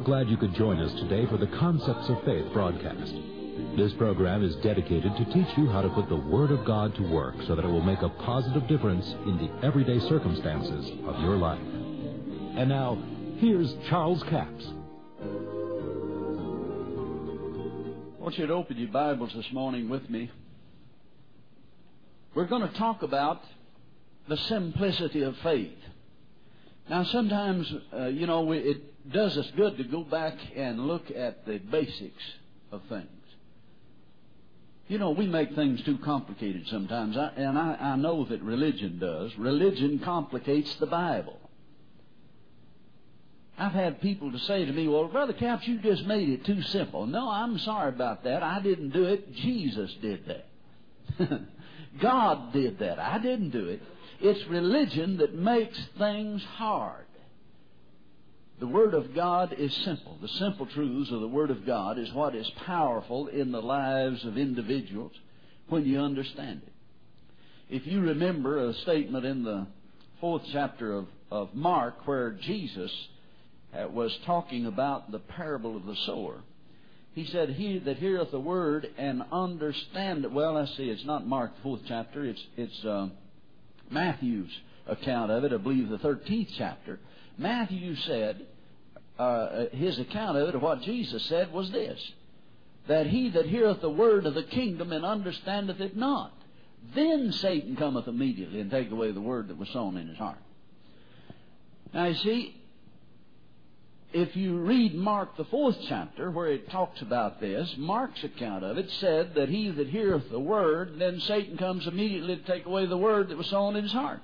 glad you could join us today for the Concepts of Faith broadcast. This program is dedicated to teach you how to put the Word of God to work so that it will make a positive difference in the everyday circumstances of your life. And now, here's Charles Capps. I want you to open your Bibles this morning with me. We're going to talk about the simplicity of faith. Now, sometimes, it does us good to go back and look at the basics of things. We make things too complicated sometimes, and I know that religion does. Religion complicates the Bible. I've had people to say to me, well, Brother Capps, you just made it too simple. No, I'm sorry about that. I didn't do it. Jesus did that. God did that. I didn't do it. It's religion that makes things hard. The Word of God is simple. The simple truths of the Word of God is what is powerful in the lives of individuals when you understand it. If you remember a statement in the 4th chapter of Mark where Jesus was talking about the parable of the sower, he said, he that heareth the word and understand it. Well, let's see, it's not Mark, the 4th chapter. It's Matthew's account of it, I believe the 13th chapter. Matthew said, his account of it, of what Jesus said, was this, that he that heareth the word of the kingdom and understandeth it not, then Satan cometh immediately and taketh away the word that was sown in his heart. Now, you see, if you read Mark, the 4th chapter, where it talks about this, Mark's account of it said that he that heareth the word, then Satan comes immediately to take away the word that was sown in his heart.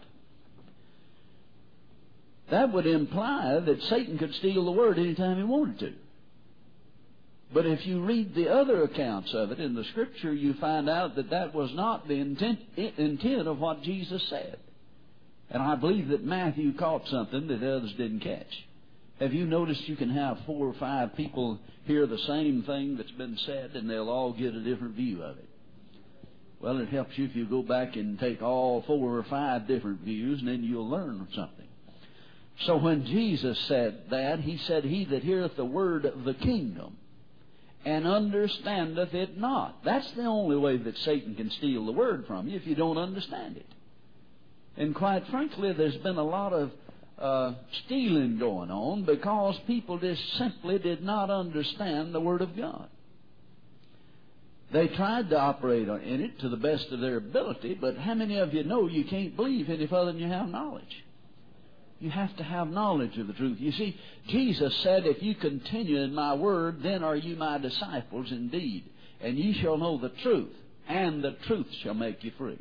That would imply that Satan could steal the word anytime he wanted to. But if you read the other accounts of it in the Scripture, you find out that that was not the intent of what Jesus said. And I believe that Matthew caught something that others didn't catch. Have you noticed you can have 4 or 5 people hear the same thing that's been said, and they'll all get a different view of it? Well, it helps you if you go back and take all 4 or 5 different views, and then you'll learn something. So when Jesus said that, he said, he that heareth the word of the kingdom and understandeth it not. That's the only way that Satan can steal the word from you, if you don't understand it. And quite frankly, there's been a lot of stealing going on because people just simply did not understand the Word of God. They tried to operate in it to the best of their ability, but how many of you know you can't believe any further than you have knowledge? You have to have knowledge of the truth. You see, Jesus said, if you continue in my word, then are you my disciples indeed, and ye shall know the truth, and the truth shall make you free.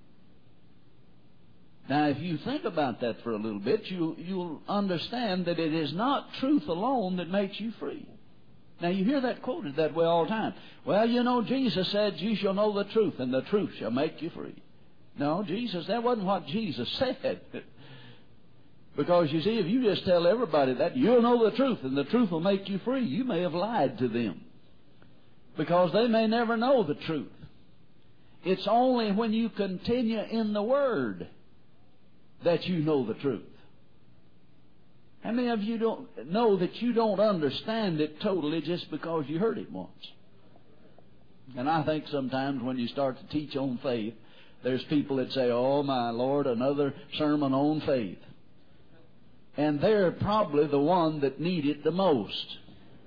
Now, if you think about that for a little bit, you'll understand that it is not truth alone that makes you free. Now, you hear that quoted that way all the time. Well, Jesus said, you shall know the truth, and the truth shall make you free. No, that wasn't what Jesus said. Because, you see, if you just tell everybody that, you'll know the truth, and the truth will make you free, you may have lied to them. Because they may never know the truth. It's only when you continue in the Word that you know the truth. How many of you don't know that you don't understand it totally just because you heard it once? And I think sometimes when you start to teach on faith, there's people that say, oh my Lord, another sermon on faith. And they're probably the one that need it the most.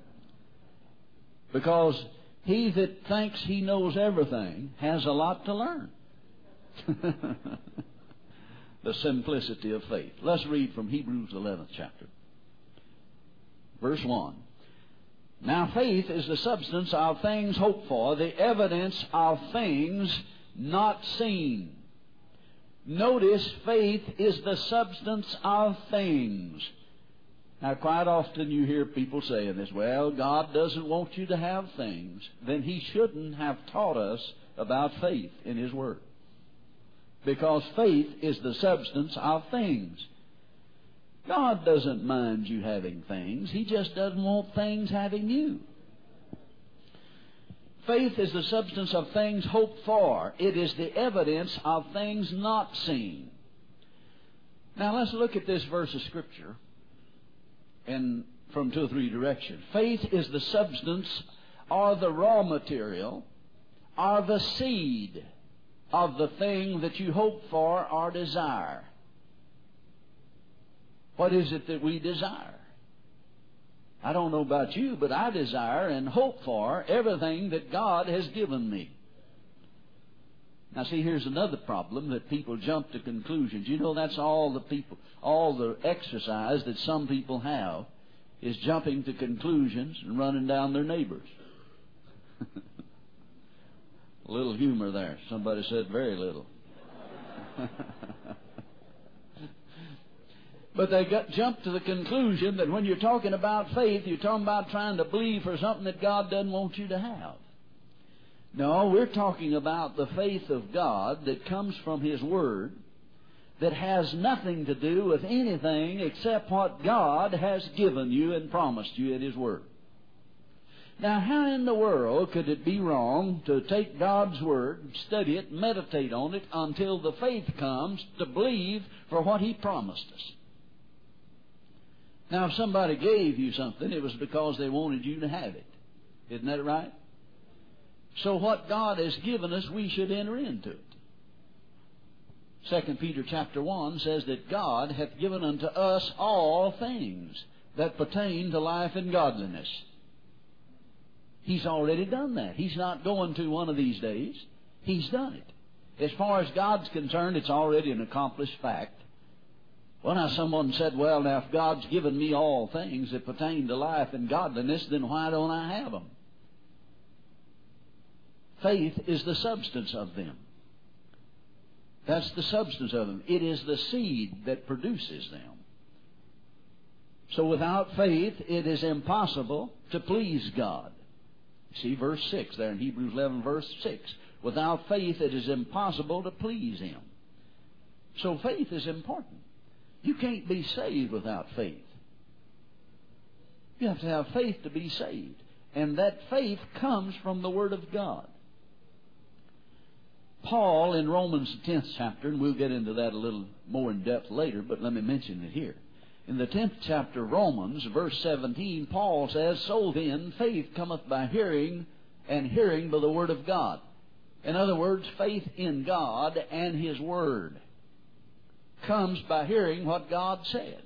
Because he that thinks he knows everything has a lot to learn. The simplicity of faith. Let's read from Hebrews 11th chapter. Verse 1. Now faith is the substance of things hoped for, the evidence of things not seen. Notice, faith is the substance of things. Now, quite often you hear people saying this, well, God doesn't want you to have things. Then He shouldn't have taught us about faith in His Word. Because faith is the substance of things. God doesn't mind you having things. He just doesn't want things having you. Faith is the substance of things hoped for. It is the evidence of things not seen. Now let's look at this verse of Scripture and from two or three directions. Faith is the substance or the raw material or the seed of the thing that you hope for or desire. What is it that we desire? I don't know about you, but I desire and hope for everything that God has given me. Now see, here's another problem, that people jump to conclusions. You know, that's all the exercise that some people have, is jumping to conclusions and running down their neighbors. A little humor there. Somebody said very little. But they jumped to the conclusion that when you're talking about faith, you're talking about trying to believe for something that God doesn't want you to have. No, we're talking about the faith of God that comes from His Word, that has nothing to do with anything except what God has given you and promised you in His Word. Now, how in the world could it be wrong to take God's Word, study it, meditate on it, until the faith comes to believe for what He promised us? Now, if somebody gave you something, it was because they wanted you to have it. Isn't that right? So what God has given us, we should enter into it. 2 Peter chapter 1 says that God hath given unto us all things that pertain to life and godliness. He's already done that. He's not going to one of these days. He's done it. As far as God's concerned, it's already an accomplished fact. Well, now someone said, well, now if God's given me all things that pertain to life and godliness, then why don't I have them? Faith is the substance of them. That's the substance of them. It is the seed that produces them. So without faith, it is impossible to please God. See verse 6 there in Hebrews 11, verse 6. Without faith, it is impossible to please Him. So faith is important. You can't be saved without faith. You have to have faith to be saved. And that faith comes from the Word of God. Paul in Romans 10th chapter, and we'll get into that a little more in depth later, but let me mention it here. In the 10th chapter of Romans, verse 17, Paul says, so then faith cometh by hearing, and hearing by the Word of God. In other words, faith in God and His Word comes by hearing what God said.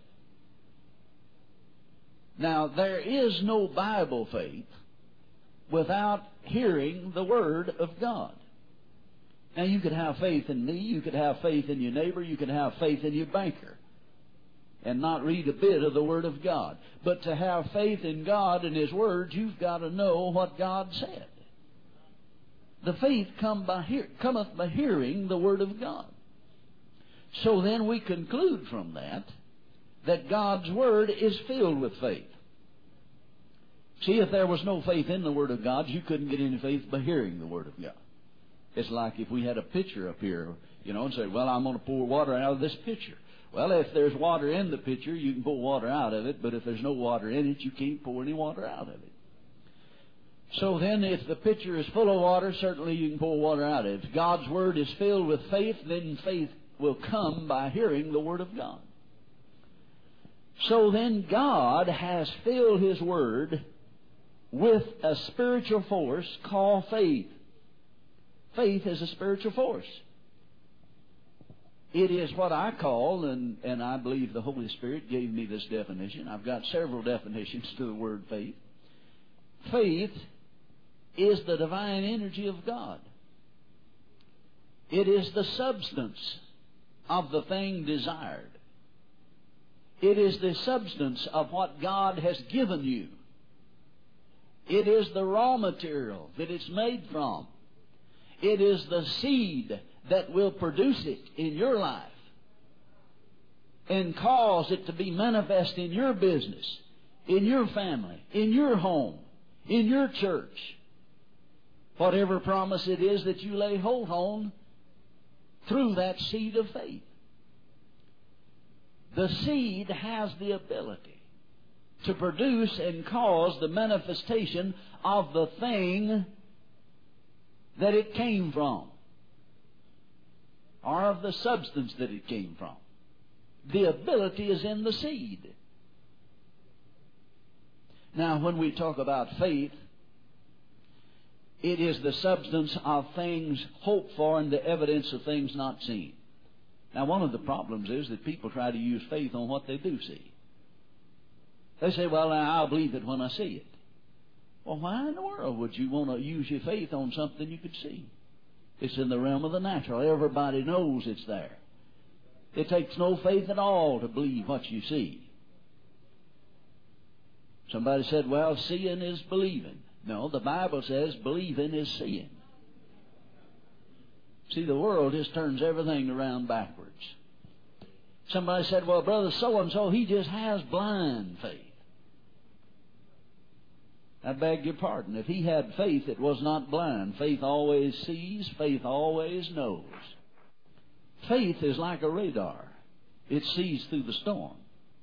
Now, there is no Bible faith without hearing the Word of God. Now, you could have faith in me, you could have faith in your neighbor, you could have faith in your banker, and not read a bit of the Word of God. But to have faith in God and His Word, you've got to know what God said. The faith cometh by hearing the Word of God. So then we conclude from that God's Word is filled with faith. See, if there was no faith in the Word of God, you couldn't get any faith by hearing the Word of God. It's like if we had a pitcher up here, and said, well, I'm going to pour water out of this pitcher. Well, if there's water in the pitcher, you can pour water out of it, but if there's no water in it, you can't pour any water out of it. So then, if the pitcher is full of water, certainly you can pour water out of it. If God's Word is filled with faith, then faith will come by hearing the Word of God. So then God has filled His Word with a spiritual force called faith. Faith is a spiritual force. It is what I call, and I believe the Holy Spirit gave me this definition. I've got several definitions to the word faith. Faith is the divine energy of God. It is the substance of the thing desired. It is the substance of what God has given you. It is the raw material that it's made from. It is the seed that will produce it in your life and cause it to be manifest in your business, in your family, in your home, in your church. Whatever promise it is that you lay hold on through that seed of faith. The seed has the ability to produce and cause the manifestation of the thing that it came from, or of the substance that it came from. The ability is in the seed. Now, when we talk about faith, it is the substance of things hoped for and the evidence of things not seen. Now, one of the problems is that people try to use faith on what they do see. They say, well, I'll believe it when I see it. Well, why in the world would you want to use your faith on something you could see? It's in the realm of the natural. Everybody knows it's there. It takes no faith at all to believe what you see. Somebody said, well, seeing is believing. No, the Bible says believing is seeing. See, the world just turns everything around backwards. Somebody said, well, brother so-and-so, he just has blind faith. I beg your pardon. If he had faith, it was not blind. Faith always sees. Faith always knows. Faith is like a radar. It sees through the storm.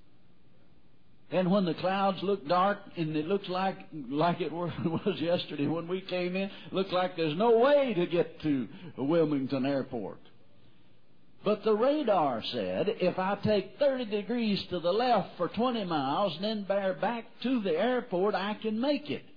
And when the clouds look dark, and it looks like it was yesterday when we came in, looked like there's no way to get to Wilmington Airport. But the radar said, if I take 30 degrees to the left for 20 miles and then bear back to the airport, I can make it.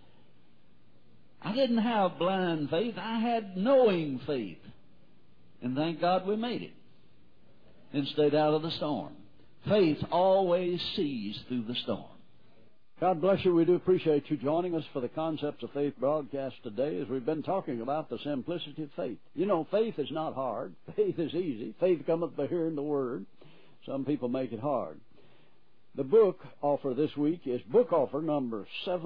I didn't have blind faith. I had knowing faith. And thank God we made it and stayed out of the storm. Faith always sees through the storm. God bless you. We do appreciate you joining us for the Concepts of Faith broadcast today as we've been talking about the simplicity of faith. You know, faith is not hard. Faith is easy. Faith cometh by hearing the Word. Some people make it hard. The book offer this week is book offer number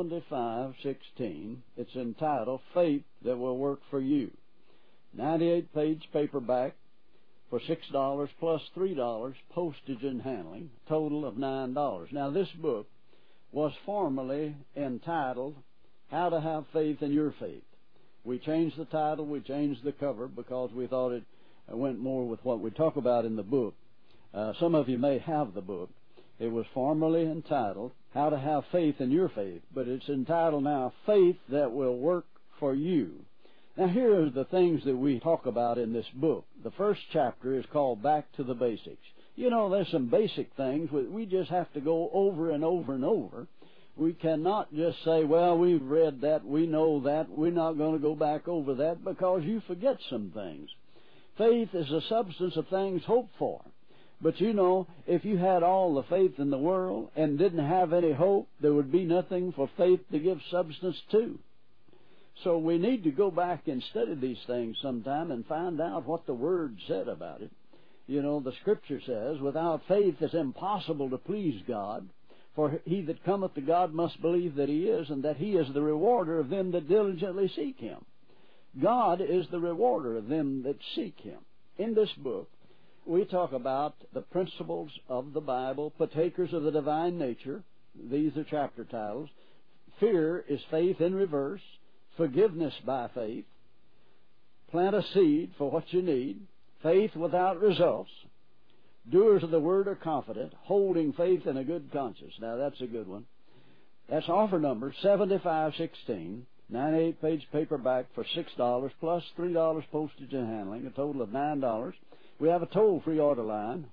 7516. It's entitled Faith That Will Work for You. 98-page paperback for $6 plus $3 postage and handling, total of $9. Now, this book was formerly entitled How to Have Faith in Your Faith. We changed the title, we changed the cover because we thought it went more with what we talk about in the book. Some of you may have the book. It was formerly entitled How to Have Faith in Your Faith, but it's entitled now Faith That Will Work for You. Now, here are the things that we talk about in this book. The first chapter is called Back to the Basics. You know, there's some basic things we just have to go over and over and over. We cannot just say, well, we've read that, we know that, we're not going to go back over that, because you forget some things. Faith is the substance of things hoped for. But you know, if you had all the faith in the world and didn't have any hope, there would be nothing for faith to give substance to. So we need to go back and study these things sometime and find out what the Word said about it. You know, the Scripture says, without faith it's impossible to please God, for he that cometh to God must believe that He is, and that He is the rewarder of them that diligently seek Him. God is the rewarder of them that seek Him. In this book, we talk about the principles of the Bible, partakers of the divine nature. These are chapter titles. Fear is faith in reverse. Forgiveness by faith, plant a seed for what you need, faith without results, doers of the word are confident, holding faith in a good conscience. Now, that's a good one. That's offer number 7516, 98-page paperback for $6 plus $3 postage and handling, a total of $9. We have a toll-free order line,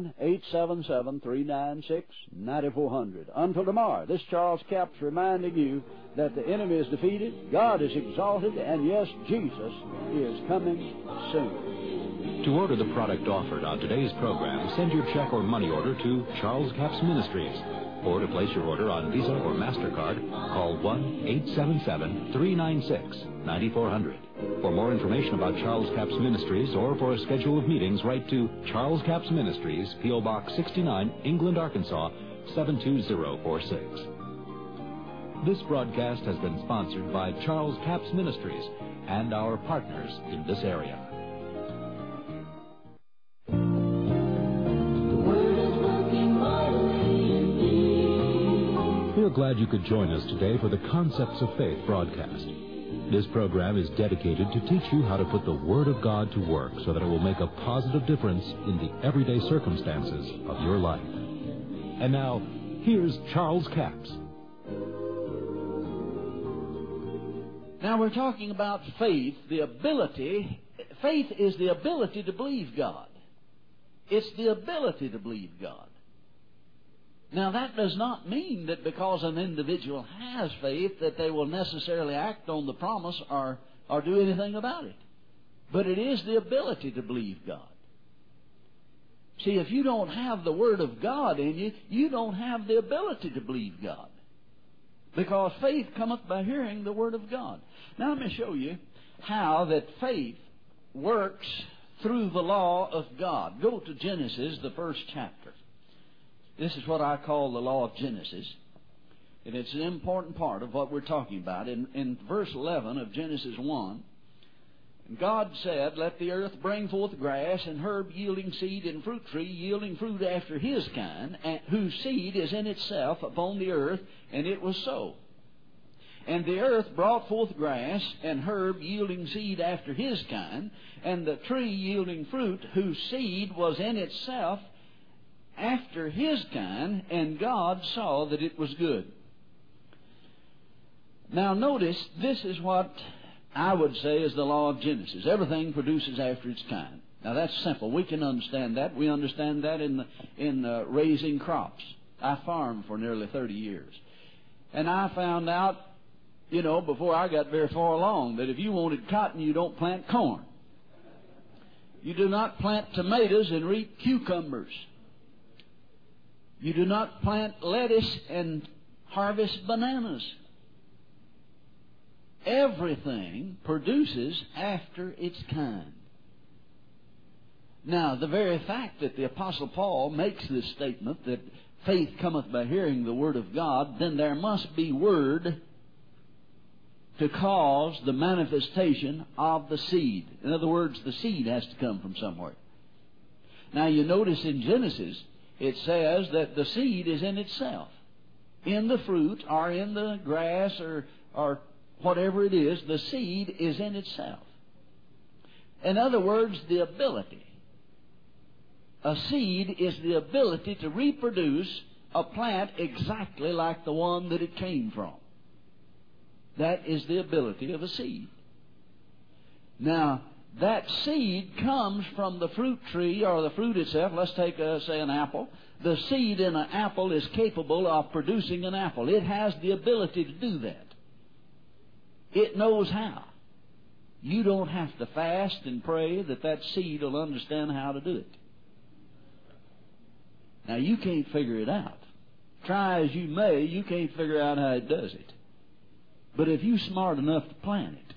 1-877-396-9400. Until tomorrow, this Charles Capps reminding you that the enemy is defeated, God is exalted, and yes, Jesus is coming soon. To order the product offered on today's program, send your check or money order to Charles Capps Ministries. Or to place your order on Visa or MasterCard, call 1-877-396-9400. For more information about Charles Capps Ministries or for a schedule of meetings, write to Charles Capps Ministries, P.O. Box 69, England, Arkansas, 72046. This broadcast has been sponsored by Charles Capps Ministries and our partners in this area. We're glad you could join us today for the Concepts of Faith broadcast. This program is dedicated to teach you how to put the Word of God to work so that it will make a positive difference in the everyday circumstances of your life. And now, here's Charles Capps. Now we're talking about faith, the ability. Faith is the ability to believe God. It's the ability to believe God. Now, that does not mean that because an individual has faith that they will necessarily act on the promise or do anything about it. But it is the ability to believe God. See, if you don't have the Word of God in you, you don't have the ability to believe God. Because faith cometh by hearing the Word of God. Now, let me show you how that faith works through the law of God. Go to Genesis, the first chapter. This is what I call the law of Genesis. And it's an important part of what we're talking about. In verse 11 of Genesis 1, God said, "Let the earth bring forth grass, and herb yielding seed, and fruit tree yielding fruit after his kind, and whose seed is in itself upon the earth." And it was so. And the earth brought forth grass, and herb yielding seed after his kind, and the tree yielding fruit, whose seed was in itself after his kind, and God saw that it was good. Now notice, this is what I would say is the law of Genesis. Everything produces after its kind. Now that's simple. We can understand that. We understand that in raising crops. I farmed for nearly 30 years. And I found out, before I got very far along, that if you wanted cotton, you don't plant corn. You do not plant tomatoes and reap cucumbers. You do not plant lettuce and harvest bananas. Everything produces after its kind. Now, the very fact that the Apostle Paul makes this statement that faith cometh by hearing the Word of God, then there must be Word to cause the manifestation of the seed. In other words, the seed has to come from somewhere. Now, you notice in Genesis, it says that the seed is in itself. In the fruit or in the grass or whatever it is, the seed is in itself. In other words, the ability. A seed is the ability to reproduce a plant exactly like the one that it came from. That is the ability of a seed. Now, that seed comes from the fruit tree or the fruit itself. Let's take, say, an apple. The seed in an apple is capable of producing an apple. It has the ability to do that. It knows how. You don't have to fast and pray that seed will understand how to do it. Now, you can't figure it out. Try as you may, you can't figure out how it does it. But if you're smart enough to plant it,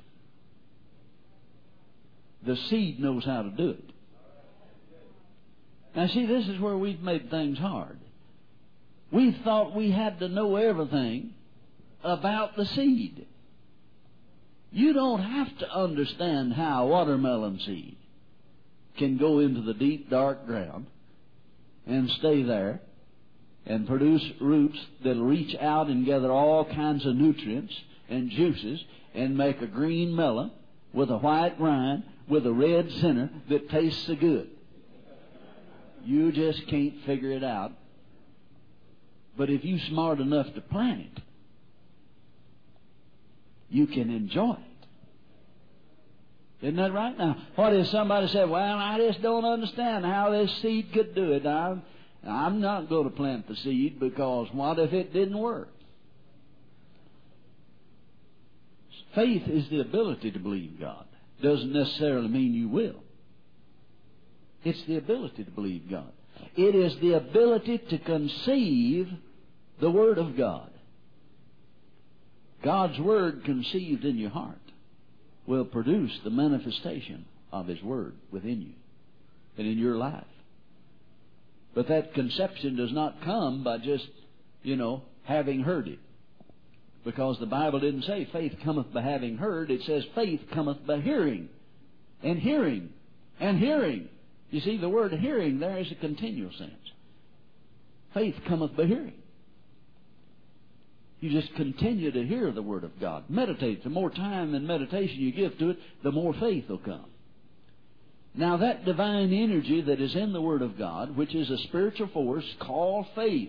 the seed knows how to do it. Now, see, this is where we've made things hard. We thought we had to know everything about the seed. You don't have to understand how watermelon seed can go into the deep, dark ground and stay there and produce roots that'll reach out and gather all kinds of nutrients and juices and make a green melon with a white rind with a red center that tastes so good. You just can't figure it out. But if you're smart enough to plant it, you can enjoy it. Isn't that right? Now, what if somebody said, "Well, I just don't understand how this seed could do it. I'm not going to plant the seed because what if it didn't work?" Faith is the ability to believe God. Doesn't necessarily mean you will. It's the ability to believe God. It is the ability to conceive the Word of God. God's Word conceived in your heart will produce the manifestation of His Word within you and in your life. But that conception does not come by just, having heard it. Because the Bible didn't say faith cometh by having heard. It says faith cometh by hearing. And hearing. And hearing. You see, the word hearing there is a continual sense. Faith cometh by hearing. You just continue to hear the Word of God. Meditate. The more time and meditation you give to it, the more faith will come. Now that divine energy that is in the Word of God, which is a spiritual force called faith,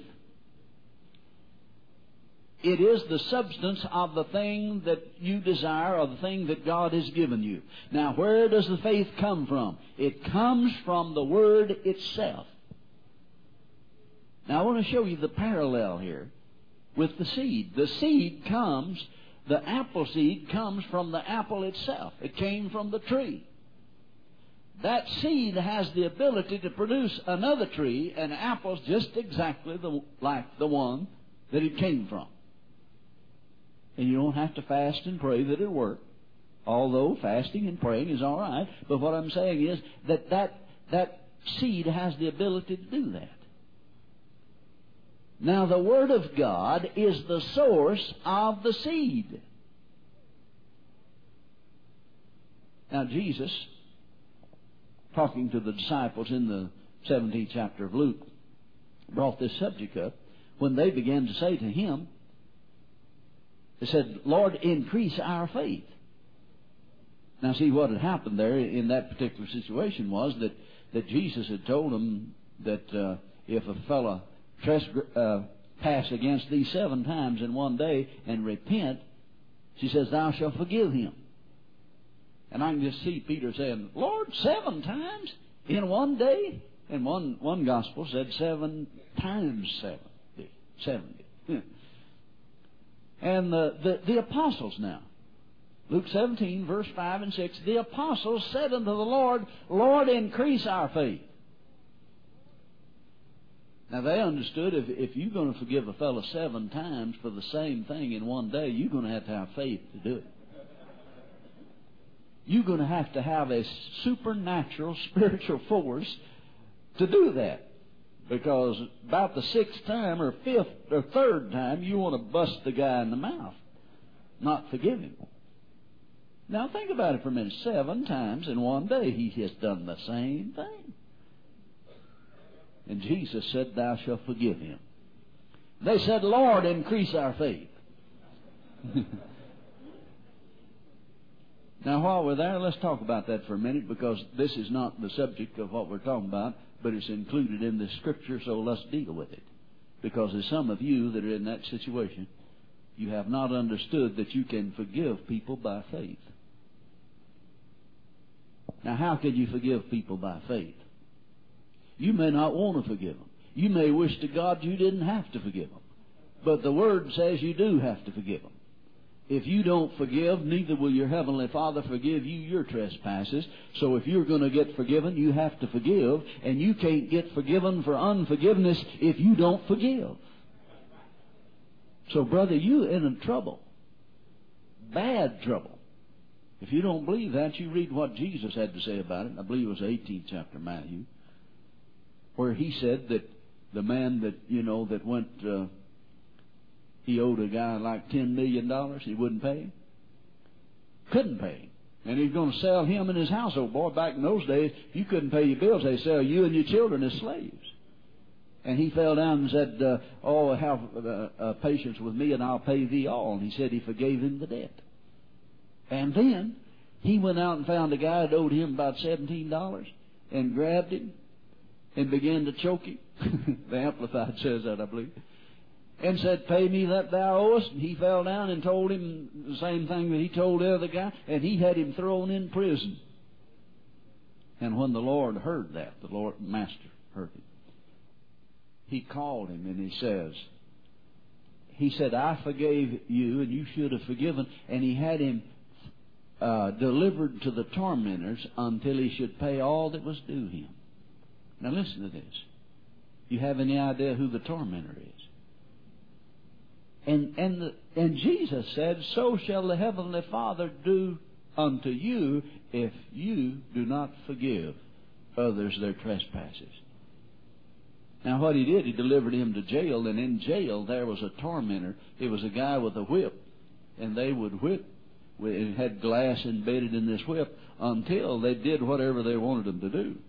it is the substance of the thing that you desire or the thing that God has given you. Now, where does the faith come from? It comes from the Word itself. Now I want to show you the parallel here with the seed. The seed comes, the apple seed comes from the apple itself. It came from the tree. That seed has the ability to produce another tree and apples just exactly like the one that it came from. And you don't have to fast and pray that it'll work. Although fasting and praying is all right. But what I'm saying is that seed has the ability to do that. Now the Word of God is the source of the seed. Now Jesus, talking to the disciples in the 17th chapter of Luke, brought this subject up when they began to say to him, they said, Lord, increase our faith. Now see, what had happened there in that particular situation was that Jesus had told them that if a fellow pass against thee 7 times in one day and repent, she says, thou shalt forgive him. And I can just see Peter saying, Lord, 7 times in one day? And one gospel said 7 times 70. And the apostles now, Luke 17, verse 5 and 6, the apostles said unto the Lord, Lord, increase our faith. Now they understood if you're going to forgive a fellow 7 times for the same thing in one day, you're going to have faith to do it. You're going to have a supernatural spiritual force to do that. Because about the 6th time or 5th or 3rd time, you want to bust the guy in the mouth, not forgive him. Now think about it for a minute. 7 times in one day he has done the same thing. And Jesus said, thou shalt forgive him. They said, Lord, increase our faith. Now while we're there, let's talk about that for a minute, because this is not the subject of what we're talking about, but it's included in the Scripture, so let's deal with it. Because there's some of you that are in that situation, you have not understood that you can forgive people by faith. Now how can you forgive people by faith? You may not want to forgive them. You may wish to God you didn't have to forgive them. But the Word says you do have to forgive them. If you don't forgive, neither will your Heavenly Father forgive you your trespasses. So if you're going to get forgiven, you have to forgive. And you can't get forgiven for unforgiveness if you don't forgive. So brother, you're in trouble. Bad trouble. If you don't believe that, you read what Jesus had to say about it. I believe it was the 18th chapter of Matthew, where he said that the man that went... he owed a guy like $10 million. He wouldn't pay him. Couldn't pay him. And he's going to sell him and his household. Boy, back in those days, you couldn't pay your bills. They sell you and your children as slaves. And he fell down and said, have patience with me and I'll pay thee all. And he said he forgave him the debt. And then he went out and found a guy that owed him about $17 and grabbed him and began to choke him. The Amplified says that, I believe. And said, pay me that thou owest. And he fell down and told him the same thing that he told the other guy. And he had him thrown in prison. And when the Lord heard that, the Lord Master heard it, he called him and he said, I forgave you and you should have forgiven. And he had him delivered to the tormentors until he should pay all that was due him. Now listen to this. You have any idea who the tormentor is? And Jesus said, so shall the Heavenly Father do unto you if you do not forgive others their trespasses. Now what he did, he delivered him to jail, and in jail there was a tormentor. It was a guy with a whip, and they would whip. It had glass embedded in this whip until they did whatever they wanted them to do.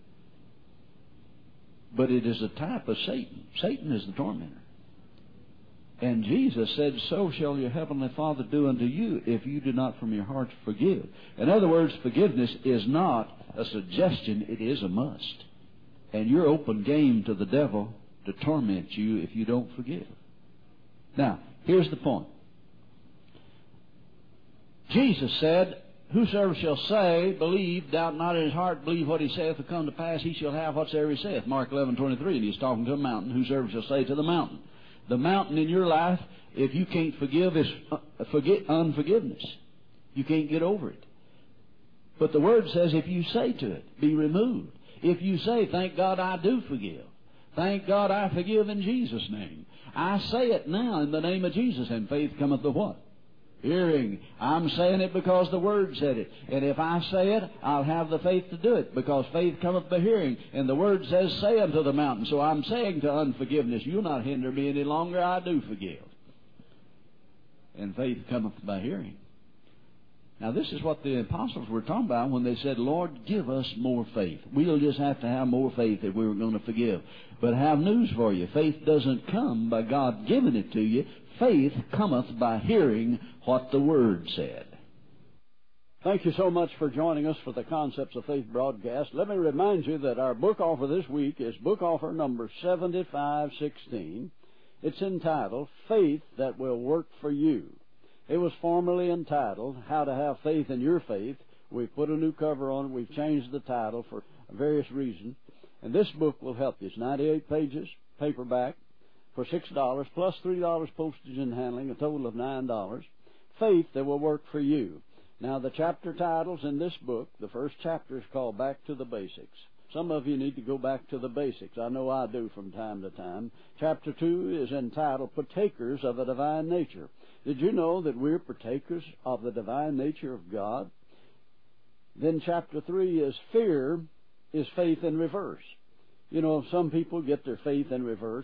But it is a type of Satan. Satan is the tormentor. And Jesus said, so shall your Heavenly Father do unto you if you do not from your heart forgive. In other words, forgiveness is not a suggestion, it is a must. And you're open game to the devil to torment you if you don't forgive. Now, here's the point. Jesus said, whosoever shall say, believe, doubt not in his heart, believe what he saith will come to pass, he shall have whatsoever he saith. Mark 11:23, and he's talking to a mountain. Whosoever shall say to the mountain. The mountain in your life, if you can't forgive, is unforgiveness. You can't get over it. But the Word says if you say to it, be removed. If you say, thank God I do forgive. Thank God I forgive in Jesus' name. I say it now in the name of Jesus, and faith cometh to what? Hearing. I'm saying it because the Word said it. And if I say it, I'll have the faith to do it, because faith cometh by hearing. And the Word says, say unto the mountain. So I'm saying to unforgiveness, you'll not hinder me any longer, I do forgive. And faith cometh by hearing. Now this is what the apostles were talking about when they said, Lord, give us more faith. We'll just have to have more faith if we were going to forgive. But I have news for you. Faith doesn't come by God giving it to you. Faith cometh by hearing what the Word said. Thank you so much for joining us for the Concepts of Faith broadcast. Let me remind you that our book offer this week is book offer number 7516. It's entitled, Faith That Will Work for You. It was formerly entitled, How to Have Faith in Your Faith. We've put a new cover on it. We've changed the title for various reasons. And this book will help you. It's 98 pages, paperback, for $6, plus $3 postage and handling, a total of $9. Faith That Will Work for You. Now, the chapter titles in this book, the first chapter is called Back to the Basics. Some of you need to go back to the basics. I know I do from time to time. Chapter 2 is entitled Partakers of the Divine Nature. Did you know that we're partakers of the divine nature of God? Then chapter 3 is Fear is Faith in Reverse. You know, some people get their faith in reverse.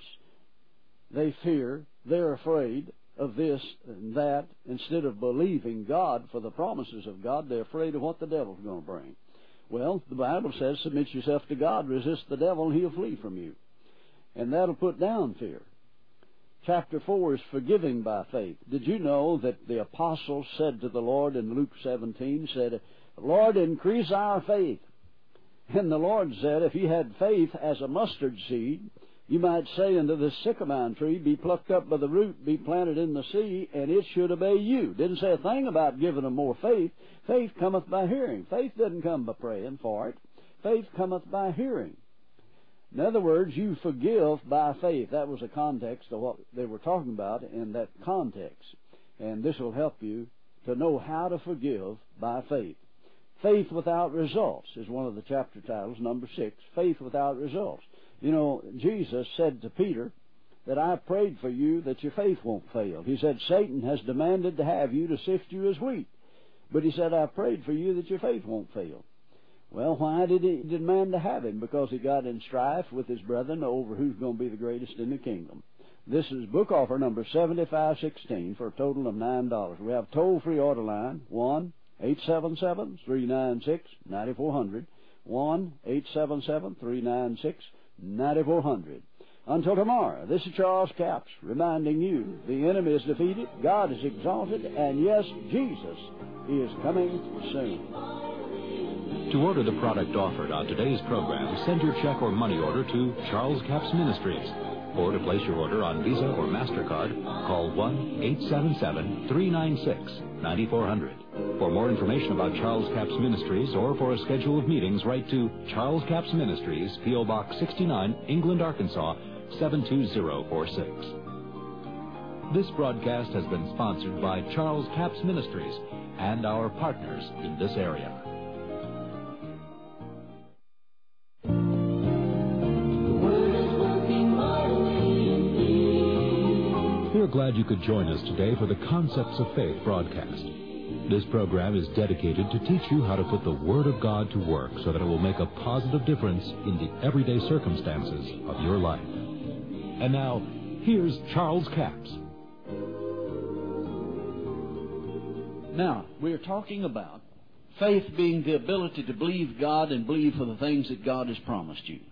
They fear, they're afraid of this and that. Instead of believing God for the promises of God, they're afraid of what the devil's going to bring. Well, the Bible says, submit yourself to God, resist the devil, and he'll flee from you. And that'll put down fear. Chapter 4 is Forgiving by Faith. Did you know that the apostles said to the Lord in Luke 17, said, Lord, increase our faith. And the Lord said, if you had faith as a mustard seed, you might say unto this sycamore tree, be plucked up by the root, be planted in the sea, and it should obey you. Didn't say a thing about giving them more faith. Faith cometh by hearing. Faith doesn't come by praying for it. Faith cometh by hearing. In other words, you forgive by faith. That was the context of what they were talking about in that context. And this will help you to know how to forgive by faith. Faith without results is one of the chapter titles, number 6. Faith without results. You know, Jesus said to Peter that I prayed for you that your faith won't fail. He said, Satan has demanded to have you to sift you as wheat. But he said, I prayed for you that your faith won't fail. Well, why did he demand to have him? Because he got in strife with his brethren over who's going to be the greatest in the kingdom. This is book offer number 7516 for a total of $9. We have toll-free order line, 1-877-396-9400, 1-877-396-9400. Until tomorrow, this is Charles Capps reminding you the enemy is defeated, God is exalted, and yes, Jesus is coming soon. To order the product offered on today's program, send your check or money order to Charles Capps Ministries. Or to place your order on Visa or MasterCard, call 1-877-396-9400. For more information about Charles Capps Ministries or for a schedule of meetings, write to Charles Capps Ministries, P.O. Box 69, England, Arkansas, 72046. This broadcast has been sponsored by Charles Capps Ministries and our partners in this area. We're glad you could join us today for the Concepts of Faith broadcast. This program is dedicated to teach you how to put the Word of God to work so that it will make a positive difference in the everyday circumstances of your life. And now, here's Charles Capps. Now, we're talking about faith being the ability to believe God and believe for the things that God has promised you.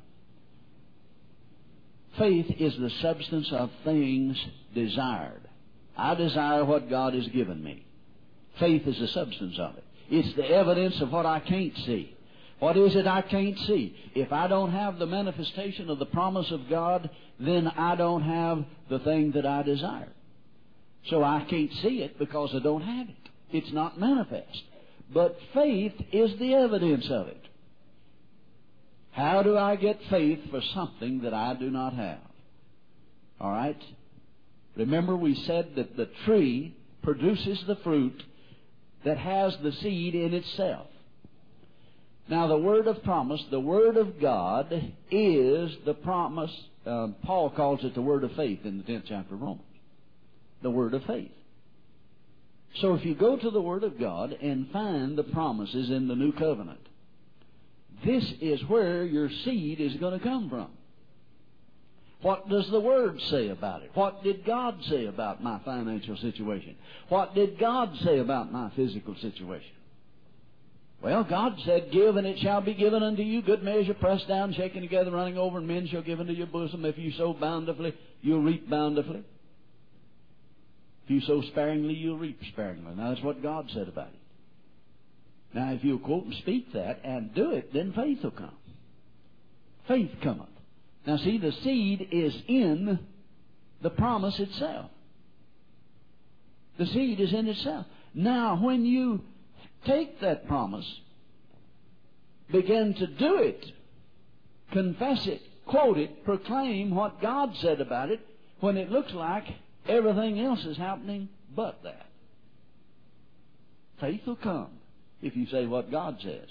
Faith is the substance of things desired. I desire what God has given me. Faith is the substance of it. It's the evidence of what I can't see. What is it I can't see? If I don't have the manifestation of the promise of God, then I don't have the thing that I desire. So I can't see it because I don't have it. It's not manifest. but faith is the evidence of it. How do I get faith for something that I do not have? All right? Remember we said that the tree produces the fruit that has the seed in itself. Now the word of promise, the word of God, is the promise. Paul calls it the word of faith in the 10th chapter of Romans. The word of faith. So if you go to the word of God and find the promises in the new covenant, this is where your seed is going to come from. What does the Word say about it? What did God say about my financial situation? What did God say about my physical situation? Well, God said, give and it shall be given unto you, good measure, pressed down, shaken together, running over, and men shall give unto your bosom. If you sow bountifully, you'll reap bountifully. If you sow sparingly, you'll reap sparingly. Now, that's what God said about it. Now, if you quote and speak that and do it, then faith will come. Faith cometh. Now, see, the seed is in the promise itself. The seed is in itself. Now, when you take that promise, begin to do it, confess it, quote it, proclaim what God said about it, when it looks like everything else is happening but that. Faith will come if you say what God says.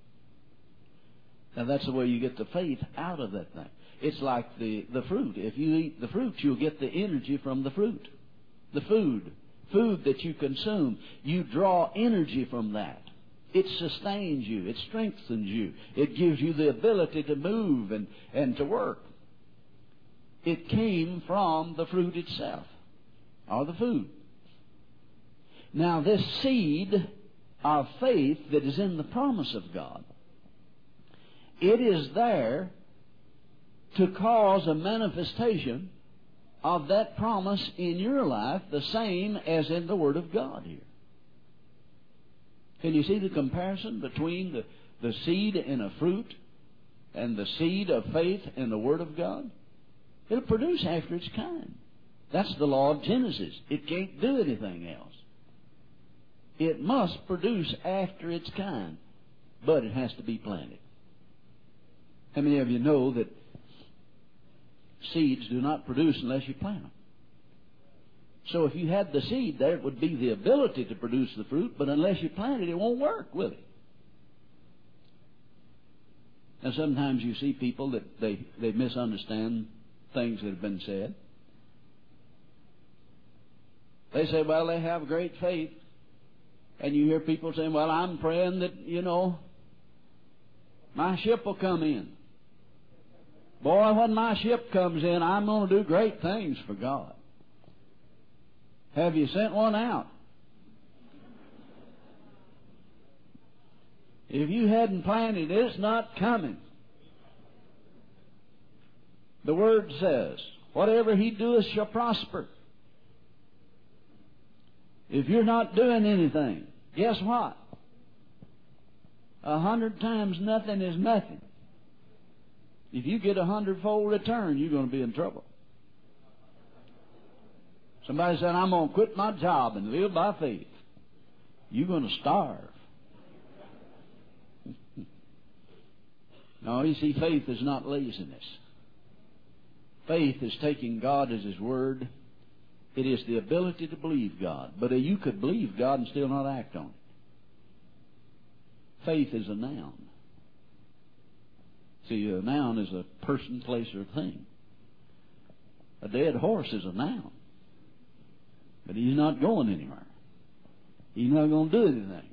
Now, that's the way you get the faith out of that thing. It's like the fruit. If you eat the fruit, you'll get the energy from the fruit. The food that you consume, you draw energy from that. It sustains you. It strengthens you. It gives you the ability to move and to work. It came from the fruit itself, or the food. Now, this seed of faith that is in the promise of God, it is there to cause a manifestation of that promise in your life, the same as in the Word of God here. Can you see the comparison between the seed in a fruit and the seed of faith in the Word of God? It'll produce after its kind. That's the law of Genesis. It can't do anything else. It must produce after its kind, but it has to be planted. How many of you know that seeds do not produce unless you plant them? So if you had the seed there, it would be the ability to produce the fruit, but unless you plant it, it won't work, will it? And sometimes you see people that they misunderstand things that have been said. They say, well, they have great faith. And you hear people saying, well, I'm praying that, my ship will come in. Boy, when my ship comes in, I'm going to do great things for God. Have you sent one out? If you hadn't planted it, it's not coming. The Word says, whatever he doeth shall prosper. If you're not doing anything, guess what? 100 times nothing is nothing. If you get 100-fold return, you're going to be in trouble. Somebody said, I'm going to quit my job and live by faith. You're going to starve. No, you see, faith is not laziness. Faith is taking God as His Word. It is the ability to believe God. But you could believe God and still not act on it. Faith is a noun. See, a noun is a person, place, or thing. A dead horse is a noun. But he's not going anywhere. He's not going to do anything.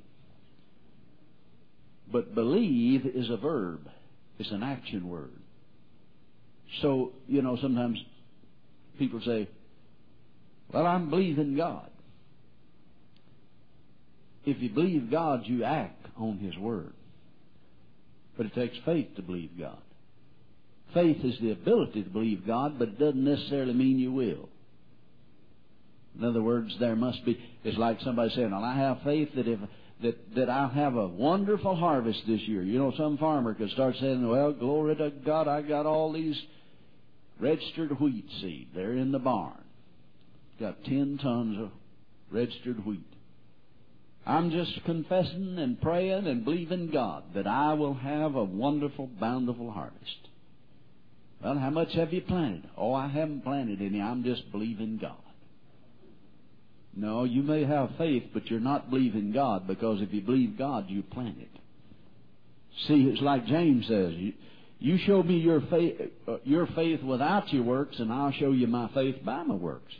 But believe is a verb. It's an action word. So, sometimes people say, well, I'm believing God. If you believe God, you act on His Word. But it takes faith to believe God. Faith is the ability to believe God, but it doesn't necessarily mean you will. In other words, there must be, it's like somebody saying, well, I have faith that I'll have a wonderful harvest this year. Some farmer could start saying, well, glory to God, I got all these registered wheat seed. They're in the barn. Got 10 tons of registered wheat. I'm just confessing and praying and believing God that I will have a wonderful, bountiful harvest. Well, how much have you planted? Oh, I haven't planted any. I'm just believing God. No, you may have faith, but you're not believing God, because if you believe God, you plant it. See, it's like James says, you show me your faith without your works, and I'll show you my faith by my works.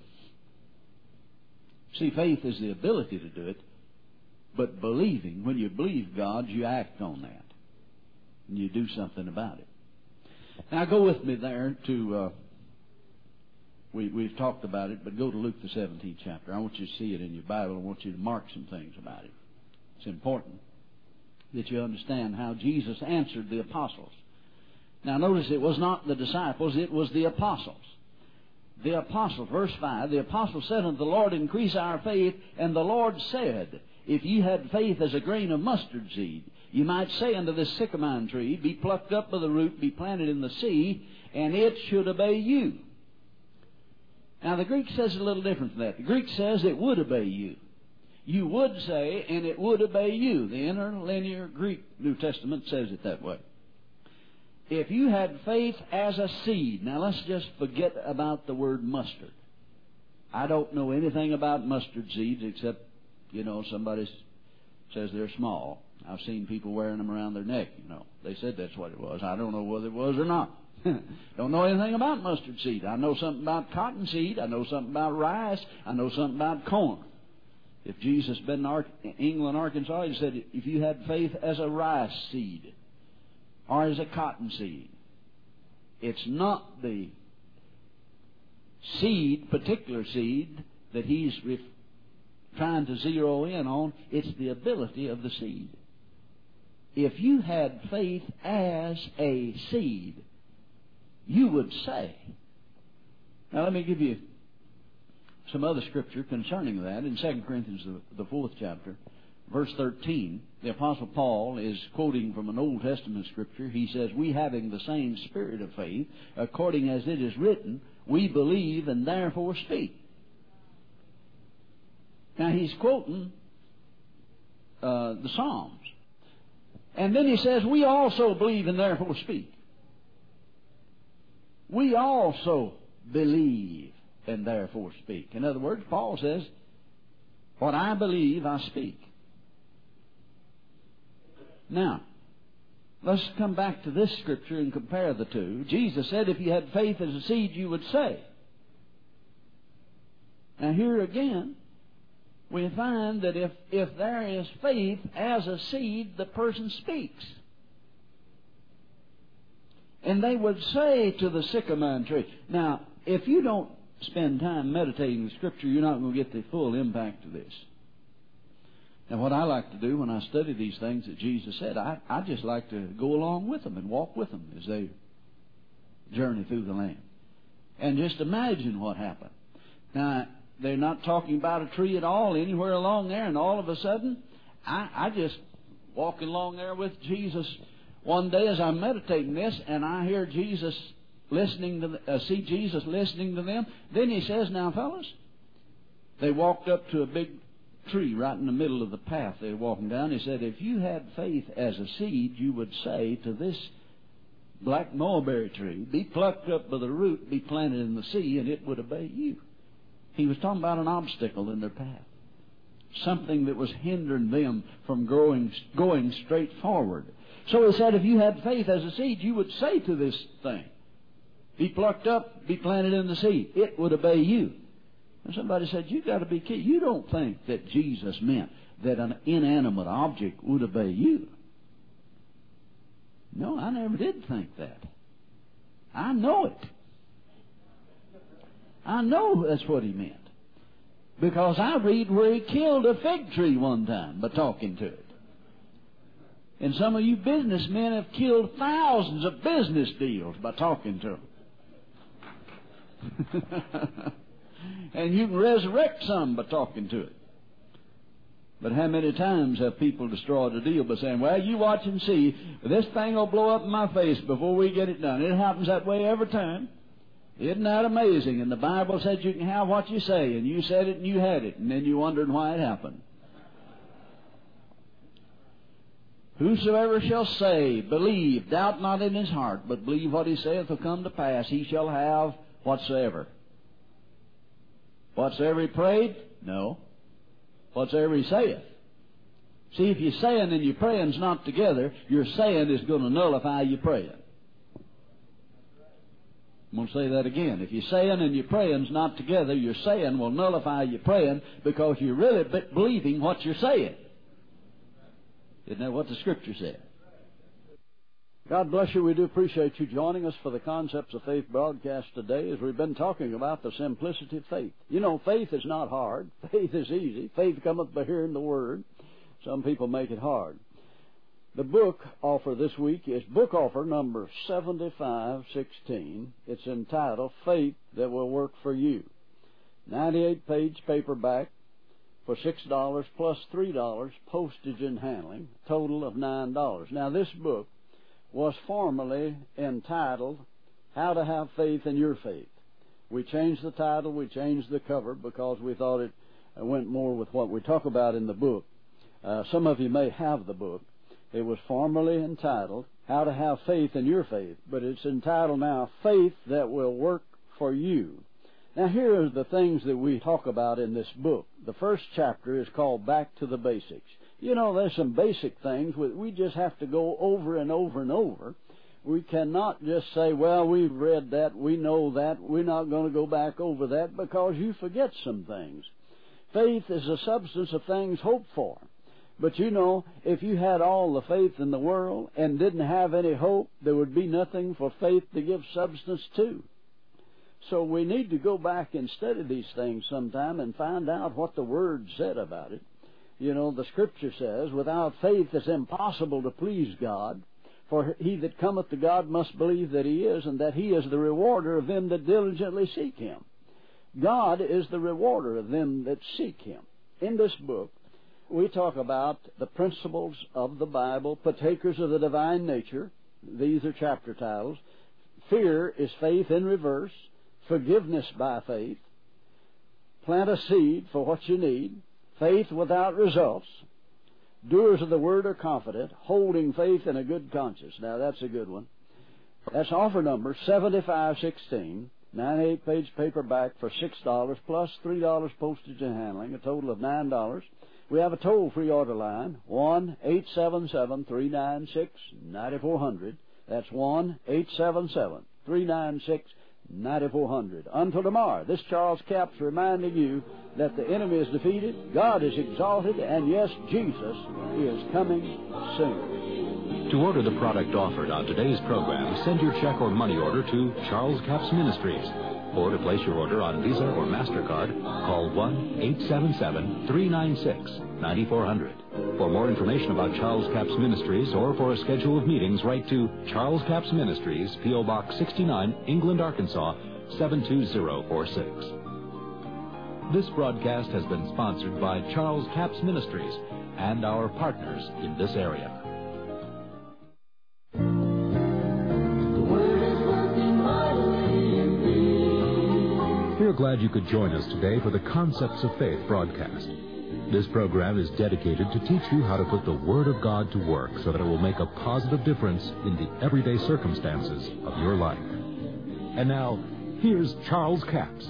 See, faith is the ability to do it, but believing, when you believe God, you act on that, and you do something about it. Now, go with me there to, we've talked about it, but go to Luke the 17th chapter. I want you to see it in your Bible. I want you to mark some things about it. It's important that you understand how Jesus answered the apostles. Now, notice it was not the disciples, it was the apostles. The apostles, verse 5, the apostles said unto the Lord, increase our faith. And the Lord said, if ye had faith as a grain of mustard seed, you might say unto this sycamore tree, be plucked up by the root, be planted in the sea, and it should obey you. Now, the Greek says a little different than that. The Greek says it would obey you. You would say, and it would obey you. The interlinear Greek New Testament says it that way. If you had faith as a seed, now let's just forget about the word mustard. I don't know anything about mustard seeds except, somebody says they're small. I've seen people wearing them around their neck, They said that's what it was. I don't know whether it was or not. Don't know anything about mustard seed. I know something about cotton seed. I know something about rice. I know something about corn. If Jesus had been in England, Arkansas, he said, if you had faith as a rice seed or as a cotton seed, it's not the seed, particular seed, that he's trying to zero in on. It's the ability of the seed. If you had faith as a seed, you would say. Now let me give you some other scripture concerning that. In 2 Corinthians, the 4th chapter, verse 13, the Apostle Paul is quoting from an Old Testament scripture. He says, we having the same spirit of faith, according as it is written, we believe and therefore speak. Now he's quoting the Psalms. And then he says, we also believe and therefore speak. We also believe and therefore speak. In other words, Paul says, what I believe, I speak. Now, let's come back to this scripture and compare the two. Jesus said, if you had faith as a seed, you would say. Now, here again, we find that if there is faith as a seed, the person speaks. And they would say to the sycamore tree. Now, if you don't spend time meditating the Scripture, you're not going to get the full impact of this. Now, what I like to do when I study these things that Jesus said, I just like to go along with them and walk with them as they journey through the land. And just imagine what happened. Now, they're not talking about a tree at all anywhere along there, and all of a sudden, I just walking along there with Jesus one day as I'm meditating this, and I hear Jesus see Jesus listening to them. Then he says, now fellas, they walked up to a big tree right in the middle of the path they were walking down. He said, if you had faith as a seed, you would say to this black mulberry tree, be plucked up by the root, be planted in the sea, and it would obey you. He was talking about an obstacle in their path, something that was hindering them from going straight forward. So he said, if you had faith as a seed, you would say to this thing, be plucked up, be planted in the sea. It would obey you. And somebody said, you've got to be kidding. You don't think that Jesus meant that an inanimate object would obey you. No, I never did think that. I know it. I know that's what he meant. Because I read where he killed a fig tree one time by talking to it. And some of you businessmen have killed thousands of business deals by talking to them. And you can resurrect some by talking to it. But how many times have people destroyed a deal by saying, well, you watch and see, this thing will blow up in my face before we get it done. It happens that way every time. Isn't that amazing? And the Bible said you can have what you say, and you said it and you had it, and then you wondered why it happened. Whosoever shall say, believe, doubt not in his heart, but believe what he saith will come to pass, he shall have whatsoever. Whatsoever he prayed? No. Whatsoever he saith. See, if you're saying and your praying's not together, your saying is going to nullify your praying. I'm going to say that again. If you're saying and your praying's not together, your saying will nullify your praying because you're really believing what you're saying. Isn't that what the Scripture said? God bless you. We do appreciate you joining us for the Concepts of Faith broadcast today as we've been talking about the simplicity of faith. You know, faith is not hard. Faith is easy. Faith cometh by hearing the Word. Some people make it hard. The book offer this week is book offer number 7516. It's entitled Faith That Will Work for You. 98-page paperback for $6 plus $3 postage and handling, total of $9. Now, this book was formerly entitled How to Have Faith in Your Faith. We changed the title, we changed the cover because we thought it went more with what we talk about in the book. Some of you may have the book. It was formerly entitled How to Have Faith in Your Faith, but it's entitled now Faith That Will Work for You. Now, here are the things that we talk about in this book. The first chapter is called Back to the Basics. You know, there's some basic things we just have to go over and over and over. We cannot just say, well, we've read that, we know that, we're not going to go back over that, because you forget some things. Faith is a substance of things hoped for. But you know, if you had all the faith in the world and didn't have any hope, there would be nothing for faith to give substance to. So we need to go back and study these things sometime and find out what the Word said about it. You know, the Scripture says, without faith it's impossible to please God, for he that cometh to God must believe that he is, and that he is the rewarder of them that diligently seek him. God is the rewarder of them that seek him. In this book, we talk about the principles of the Bible, partakers of the divine nature. These are chapter titles. Fear is faith in reverse. Forgiveness by faith. Plant a seed for what you need. Faith without results. Doers of the word are confident. Holding faith in a good conscience. Now, that's a good one. That's offer number 7516. 98-page paperback for $6 plus $3 postage and handling, a total of $9. We have a toll-free order line, 1-877-396-9400. That's 1-877-396-9400. Until tomorrow, this Charles Capps reminding you that the enemy is defeated, God is exalted, and yes, Jesus is coming soon. To order the product offered on today's program, send your check or money order to Charles Capps Ministries. Or to place your order on Visa or MasterCard, call 1-877-396-9400. For more information about Charles Capps Ministries or for a schedule of meetings, write to Charles Capps Ministries, P.O. Box 69, England, Arkansas, 72046. This broadcast has been sponsored by Charles Capps Ministries and our partners in this area. We're glad you could join us today for the Concepts of Faith broadcast. This program is dedicated to teach you how to put the Word of God to work so that it will make a positive difference in the everyday circumstances of your life. And now, here's Charles Capps.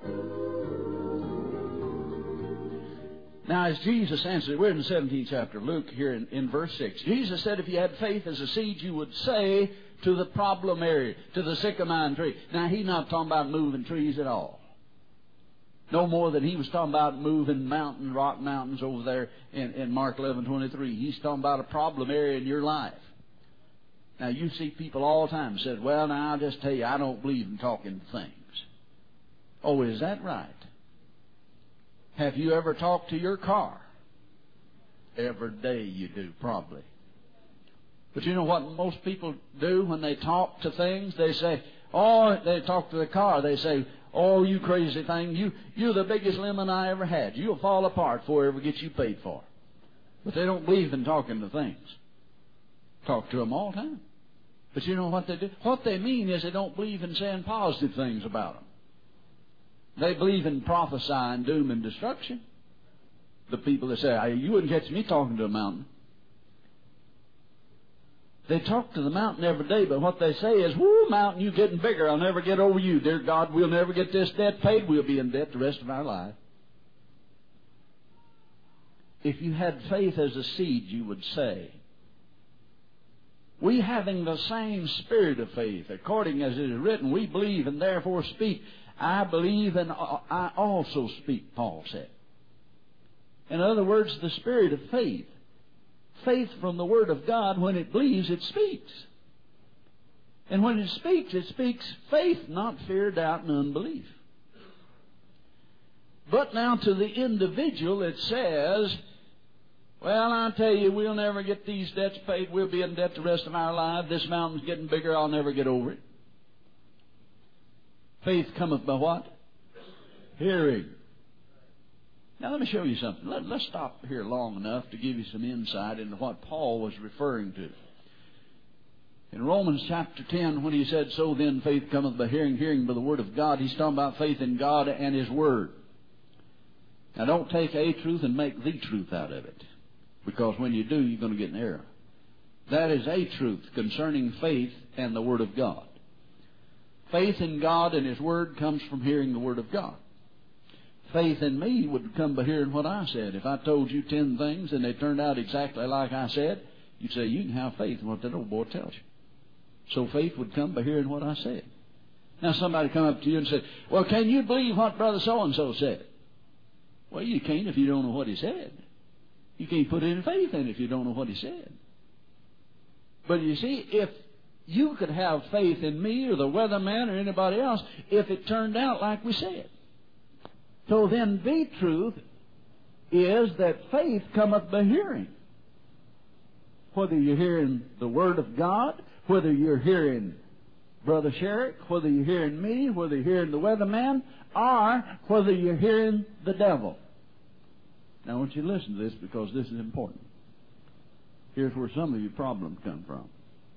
Now, as Jesus answered, we're in the 17th chapter of Luke here in verse 6. Jesus said if you had faith as a seed, you would say to the problem area, to the sycamore tree. Now, he's not talking about moving trees at all. No more than he was talking about moving rock mountains over there in Mark 11:23. He's talking about a problem area in your life. Now, you see people all the time said, well, now, I'll just tell you, I don't believe in talking to things. Oh, is that right? Have you ever talked to your car? Every day you do, probably. But you know what most people do when they talk to things? They say, they talk to the car. They say, oh, you crazy thing, you're the biggest lemon I ever had. You'll fall apart before it ever gets you paid for. But they don't believe in talking to things. Talk to them all the time. But you know what they do? What they mean is they don't believe in saying positive things about them. They believe in prophesying doom and destruction. The people that say, you wouldn't catch me talking to a mountain. They talk to the mountain every day, but what they say is, "Whoo, mountain, you getting bigger. I'll never get over you. Dear God, we'll never get this debt paid. We'll be in debt the rest of our life." If you had faith as a seed, you would say, "We having the same spirit of faith, according as it is written, we believe and therefore speak. I believe and I also speak," Paul said. In other words, the spirit of faith. Faith from the Word of God, when it believes, it speaks. And when it speaks faith, not fear, doubt, and unbelief. But now to the individual it says, "Well, I tell you, we'll never get these debts paid. We'll be in debt the rest of our life. This mountain's getting bigger. I'll never get over it." Faith cometh by what? Hearing. Now let me show you something. Let's stop here long enough to give you some insight into what Paul was referring to. In Romans chapter 10, when he said, "So then faith cometh by hearing, hearing by the Word of God," he's talking about faith in God and His Word. Now don't take a truth and make the truth out of it, because when you do, you're going to get an error. That is a truth concerning faith and the Word of God. Faith in God and His Word comes from hearing the Word of God. Faith in me would come by hearing what I said. If I told you 10 things and they turned out exactly like I said, you'd say, "You can have faith in what that old boy tells you." So faith would come by hearing what I said. Now somebody come up to you and say, "Well, can you believe what Brother So-and-so said?" Well, you can't if you don't know what he said. You can't put any faith in it if you don't know what he said. But you see, if you could have faith in me or the weatherman or anybody else if it turned out like we said. So then the truth is that faith cometh by hearing. Whether you're hearing the Word of God, whether you're hearing Brother Sherrick, whether you're hearing me, whether you're hearing the weatherman, or whether you're hearing the devil. Now I want you to listen to this, because this is important. Here's where some of your problems come from.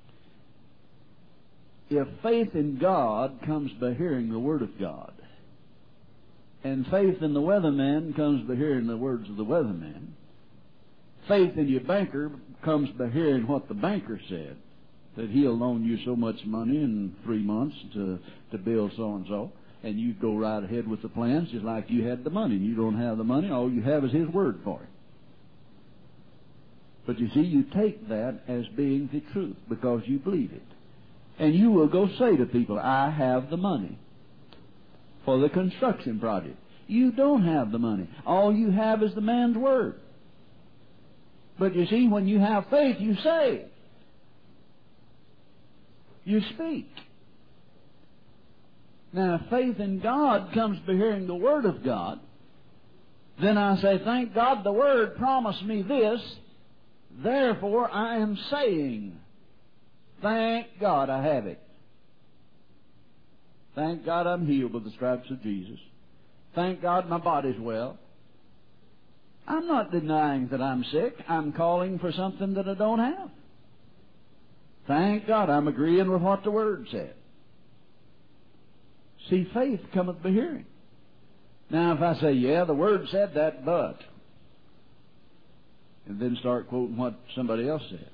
If faith in God comes by hearing the Word of God, and faith in the weatherman comes by hearing the words of the weatherman, faith in your banker comes by hearing what the banker said, that he'll loan you so much money in 3 months to build so-and-so, and you go right ahead with the plans just like you had the money. You don't have the money. All you have is his word for it. But you see, you take that as being the truth because you believe it. And you will go say to people, "I have the money for the construction project." You don't have the money. All you have is the man's word. But you see, when you have faith, you say. You speak. Now, if faith in God comes by hearing the Word of God, then I say, "Thank God the Word promised me this, therefore I am saying, thank God I have it. Thank God I'm healed with the stripes of Jesus. Thank God my body's well." I'm not denying that I'm sick. I'm calling for something that I don't have. Thank God I'm agreeing with what the Word said. See, faith cometh by hearing. Now, if I say, "Yeah, the Word said that, but," and then start quoting what somebody else said.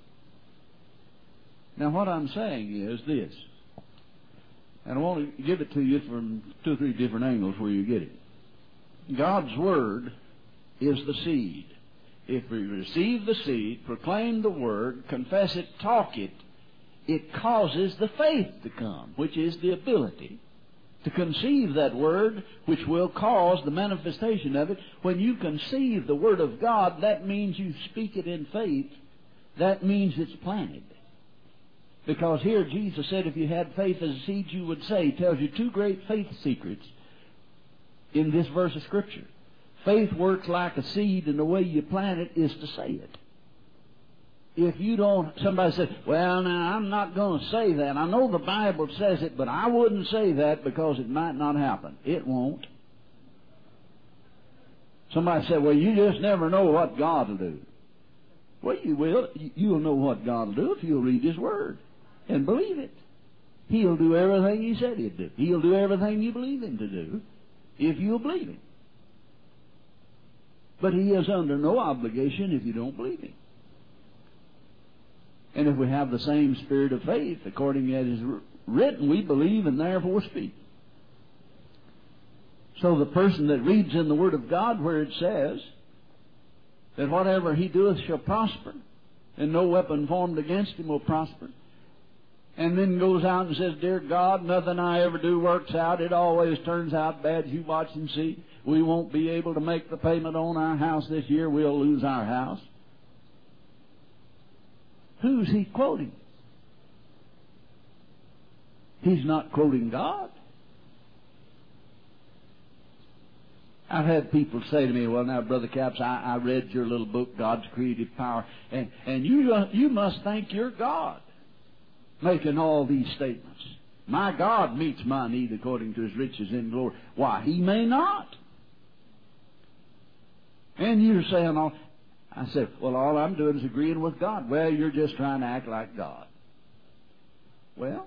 Now, what I'm saying is this, and I want to give it to you from 2 or 3 different angles where you get it. God's Word is the seed. If we receive the seed, proclaim the Word, confess it, talk it, it causes the faith to come, which is the ability to conceive that Word, which will cause the manifestation of it. When you conceive the Word of God, that means you speak it in faith. That means it's planted. Because here Jesus said, if you had faith as a seed, you would say. He tells you 2 great faith secrets in this verse of Scripture. Faith works like a seed, and the way you plant it is to say it. If you don't, somebody says, "Well, now, I'm not going to say that. I know the Bible says it, but I wouldn't say that because it might not happen." It won't. Somebody said, "Well, you just never know what God will do." Well, you will. You'll know what God will do if you'll read His Word and believe it. He'll do everything He said He'd do. He'll do everything you believe Him to do if you'll believe Him. But He is under no obligation if you don't believe Him. And if we have the same spirit of faith, according as is written, we believe and therefore speak. So the person that reads in the Word of God where it says that whatever he doeth shall prosper, and no weapon formed against him will prosper, and then goes out and says, Dear God, nothing I ever do works out. It always turns out bad. You watch and see. We won't be able to make the payment on our house this year. We'll lose our house. Who's he quoting? He's not quoting God. I've had people say to me, well, now, Brother Capps, I read your little book, God's Creative Power, and you must thank your God making all these statements. My God meets my need according to His riches in glory. Why, He may not. And you're saying, I said, well, all I'm doing is agreeing with God. Well, you're just trying to act like God. Well,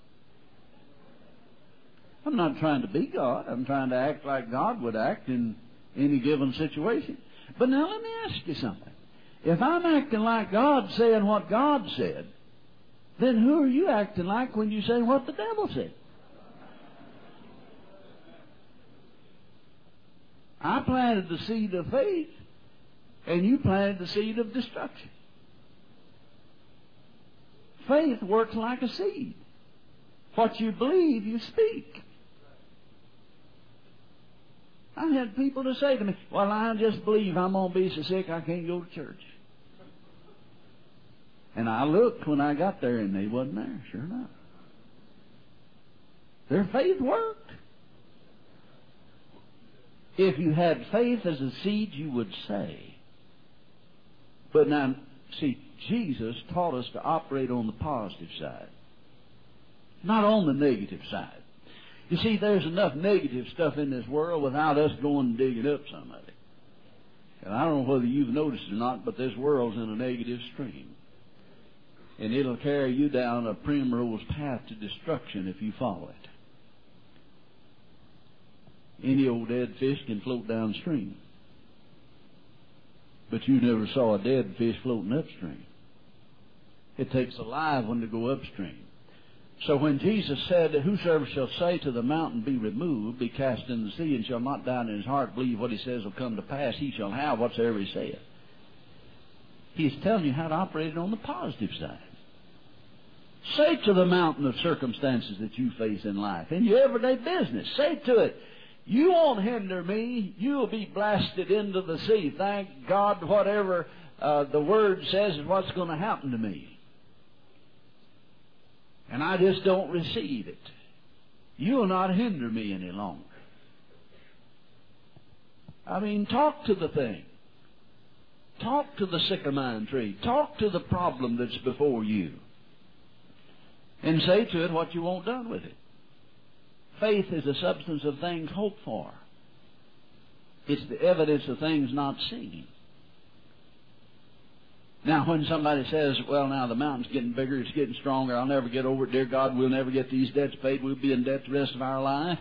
I'm not trying to be God. I'm trying to act like God would act in any given situation. But now let me ask you something. If I'm acting like God, saying what God said, then who are you acting like when you say what the devil said? I planted the seed of faith, and you planted the seed of destruction. Faith works like a seed. What you believe, you speak. I had people to say to me, well, I just believe I'm going to be so sick I can't go to church. And I looked when I got there, and they wasn't there, sure enough. Their faith worked. If you had faith as a seed, you would say. But now, see, Jesus taught us to operate on the positive side, not on the negative side. You see, there's enough negative stuff in this world without us going and digging up some of it. And I don't know whether you've noticed it or not, but this world's in a negative stream. And it'll carry you down a primrose path to destruction if you follow it. Any old dead fish can float downstream. But you never saw a dead fish floating upstream. It takes a live one to go upstream. So when Jesus said, whosoever shall say to the mountain, be removed, be cast in the sea, and shall not doubt in his heart, believe what he says will come to pass, he shall have whatsoever he saith. He's telling you how to operate it on the positive side. Say to the mountain of circumstances that you face in life, in your everyday business, say to it, you won't hinder me, you'll be blasted into the sea. Thank God whatever the Word says is what's going to happen to me. And I just don't receive it. You'll not hinder me any longer. I mean, talk to the thing. Talk to the sycamore tree. Talk to the problem that's before you. And say to it what you want done with it. Faith is the substance of things hoped for. It's the evidence of things not seen. Now, when somebody says, well, now the mountain's getting bigger, it's getting stronger, I'll never get over it, dear God, we'll never get these debts paid, we'll be in debt the rest of our life.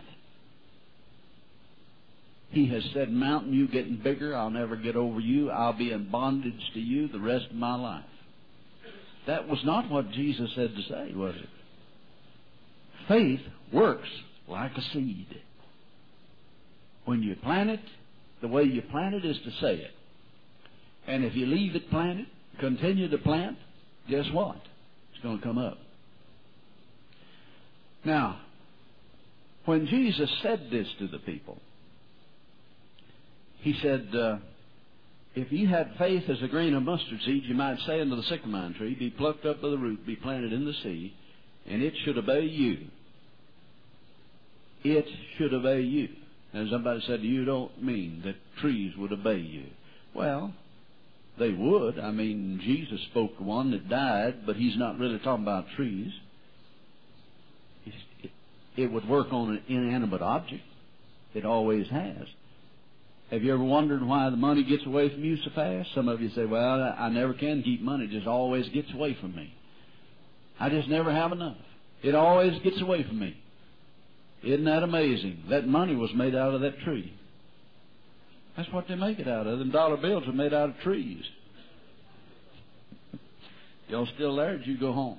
He has said, mountain, you getting bigger, I'll never get over you, I'll be in bondage to you the rest of my life. That was not what Jesus said to say, was it? Faith works like a seed. When you plant it, the way you plant it is to say it. And if you leave it planted, continue to plant, guess what? It's going to come up. Now, when Jesus said this to the people, He said, if you had faith as a grain of mustard seed, you might say unto the sycamore tree, be plucked up by the root, be planted in the sea, and it should obey you. It should obey you. And somebody said, you don't mean that trees would obey you. Well, they would. I mean, Jesus spoke to one that died, but He's not really talking about trees. It would work on an inanimate object. It always has. Have you ever wondered why the money gets away from you so fast? Some of you say, well, I never can keep money. It just always gets away from me. I just never have enough. It always gets away from me. Isn't that amazing? That money was made out of that tree. That's what they make it out of. Them dollar bills are made out of trees. Y'all still there? Did you go home?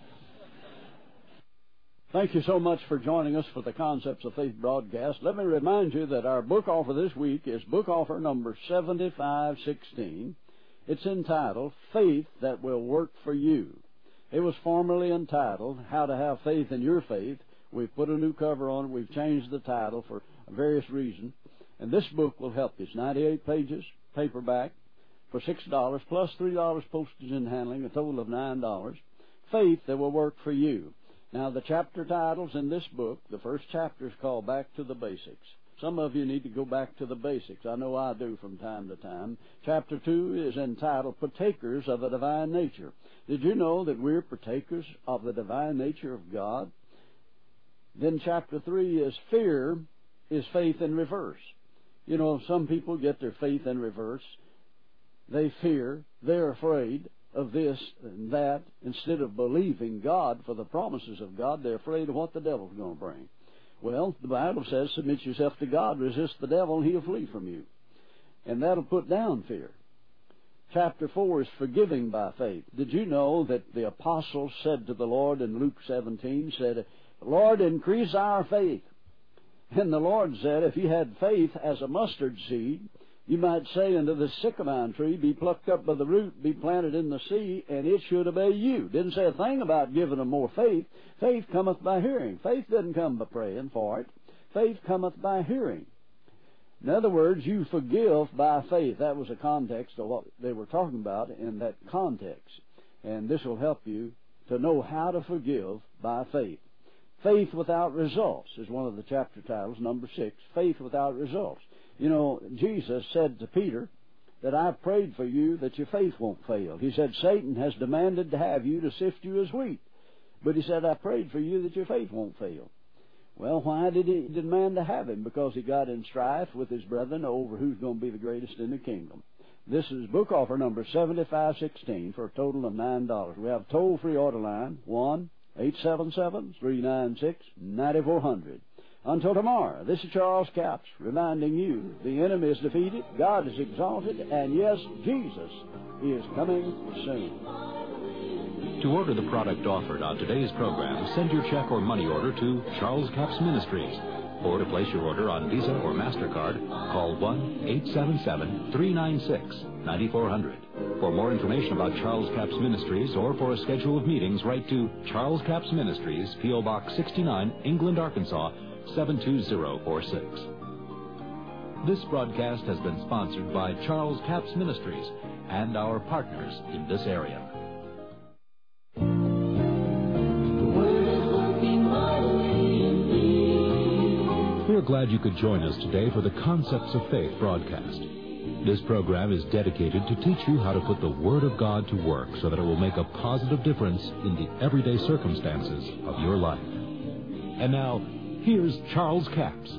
Thank you so much for joining us for the Concepts of Faith broadcast. Let me remind you that our book offer this week is book offer number 7516. It's entitled, Faith That Will Work for You. It was formerly entitled, How to Have Faith in Your Faith. We've put a new cover on it. We've changed the title for various reasons. And this book will help you. It's 98 pages, paperback, for $6, plus $3 postage and handling, a total of $9. Faith That Will Work for You. Now, the chapter titles in this book, the first chapter is called Back to the Basics. Some of you need to go back to the basics. I know I do from time to time. Chapter 2 is entitled Partakers of the Divine Nature. Did you know that we're partakers of the divine nature of God? Then chapter 3 is Fear is Faith in Reverse. You know, some people get their faith in reverse. They fear, they're afraid of this and that. Instead of believing God for the promises of God, they're afraid of what the devil's going to bring. Well, the Bible says, submit yourself to God, resist the devil, and he'll flee from you. And that'll put down fear. Chapter 4 is Forgiving by Faith. Did you know that the apostles said to the Lord in Luke 17, said, Lord, increase our faith. And the Lord said, if you had faith as a mustard seed, you might say unto the sycamore tree, be plucked up by the root, be planted in the sea, and it should obey you. Didn't say a thing about giving them more faith. Faith cometh by hearing. Faith doesn't come by praying for it. Faith cometh by hearing. In other words, you forgive by faith. That was the context of what they were talking about in that context. And this will help you to know how to forgive by faith. Faith without results is one of the chapter titles, number 6, Faith without results. You know, Jesus said to Peter that I've prayed for you that your faith won't fail. He said, Satan has demanded to have you to sift you as wheat. But he said, I prayed for you that your faith won't fail. Well, why did he demand to have him? Because he got in strife with his brethren over who's going to be the greatest in the kingdom. This is book offer number 7516 for a total of $9. We have a toll-free order line, 1-877-396-9400. Until tomorrow, this is Charles Capps reminding you the enemy is defeated, God is exalted, and yes, Jesus is coming soon. To order the product offered on today's program, send your check or money order to Charles Capps Ministries. Or to place your order on Visa or MasterCard, call 1-877-396-9400. For more information about Charles Capps Ministries or for a schedule of meetings, write to Charles Capps Ministries, P.O. Box 69, England, Arkansas, 72046. This broadcast has been sponsored by Charles Capps Ministries and our partners in this area. We're glad you could join us today for the Concepts of Faith broadcast. This program is dedicated to teach you how to put the Word of God to work so that it will make a positive difference in the everyday circumstances of your life. And now, here's Charles Capps.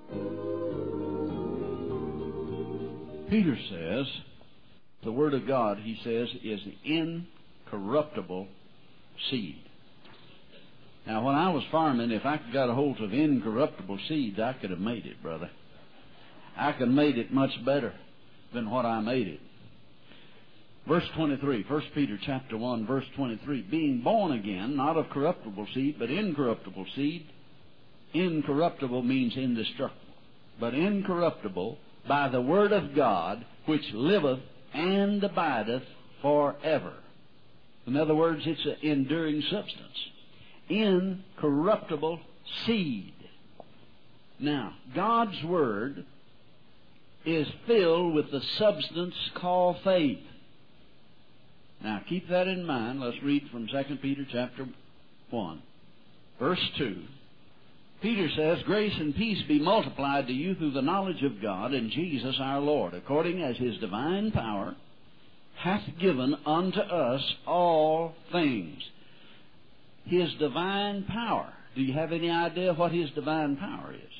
Peter says, the Word of God, he says, is incorruptible seed. Now, when I was farming, if I could got a hold of incorruptible seeds, I could have made it, brother. I could have made it much better than what I made it. Verse 23, 1 Peter chapter 1, verse 23, being born again, not of corruptible seed, but incorruptible seed. Incorruptible means indestructible, but incorruptible by the word of God, which liveth and abideth forever. In other words, it's an enduring substance. Incorruptible seed. Now, God's Word is filled with the substance called faith. Now, keep that in mind. Let's read from 2 Peter chapter 1, verse 2. Peter says, grace and peace be multiplied to you through the knowledge of God and Jesus our Lord, according as His divine power hath given unto us all things. His divine power. Do you have any idea what His divine power is?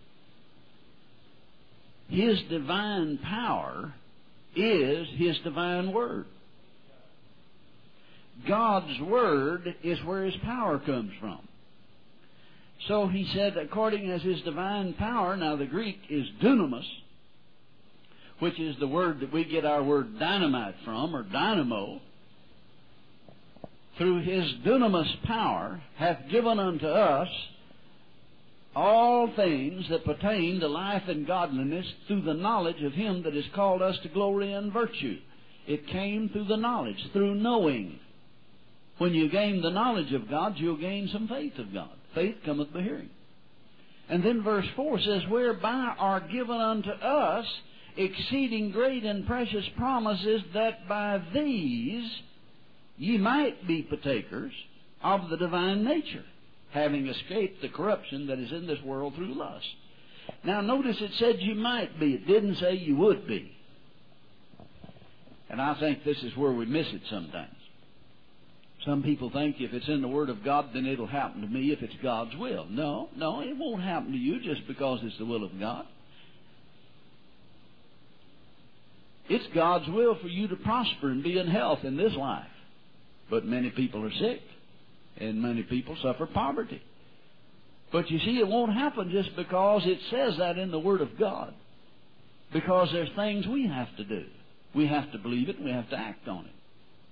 His divine power is His divine Word. God's Word is where His power comes from. So he said, according as His divine power, now the Greek is dunamis, which is the word that we get our word dynamite from, or dynamo. through His dunamis power, hath given unto us all things that pertain to life and godliness through the knowledge of Him that has called us to glory and virtue. It came through the knowledge, through knowing. When you gain the knowledge of God, you'll gain some faith of God. Faith cometh by hearing. And then verse 4 says, whereby are given unto us exceeding great and precious promises, that by these ye might be partakers of the divine nature, having escaped the corruption that is in this world through lust. Now notice it said you might be. It didn't say you would be. And I think this is where we miss it sometimes. Some people think if it's in the Word of God, then it'll happen to me if it's God's will. No, it won't happen to you just because it's the will of God. It's God's will for you to prosper and be in health in this life. But many people are sick, and many people suffer poverty. But you see, it won't happen just because it says that in the Word of God. Because there's things we have to do. We have to believe it, and we have to act on it.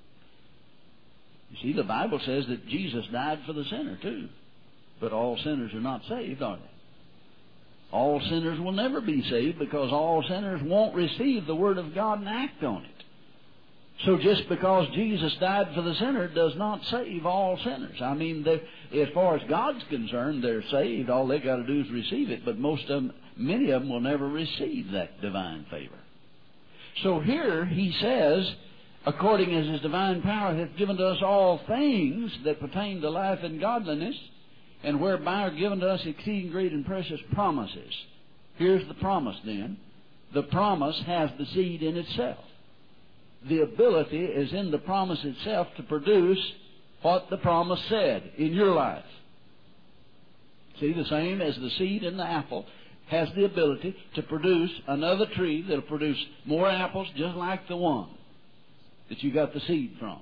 You see, the Bible says that Jesus died for the sinner, too. But all sinners are not saved, are they? All sinners will never be saved because all sinners won't receive the Word of God and act on it. So just because Jesus died for the sinner does not save all sinners. I mean, as far as God's concerned, they're saved. All they got to do is receive it. But many of them will never receive that divine favor. So here he says, according as His divine power hath given to us all things that pertain to life and godliness, and whereby are given to us exceeding great and precious promises. Here's the promise then. The promise has the seed in itself. The ability is in the promise itself to produce what the promise said in your life. See, the same as the seed in the apple has the ability to produce another tree that will produce more apples just like the one that you got the seed from.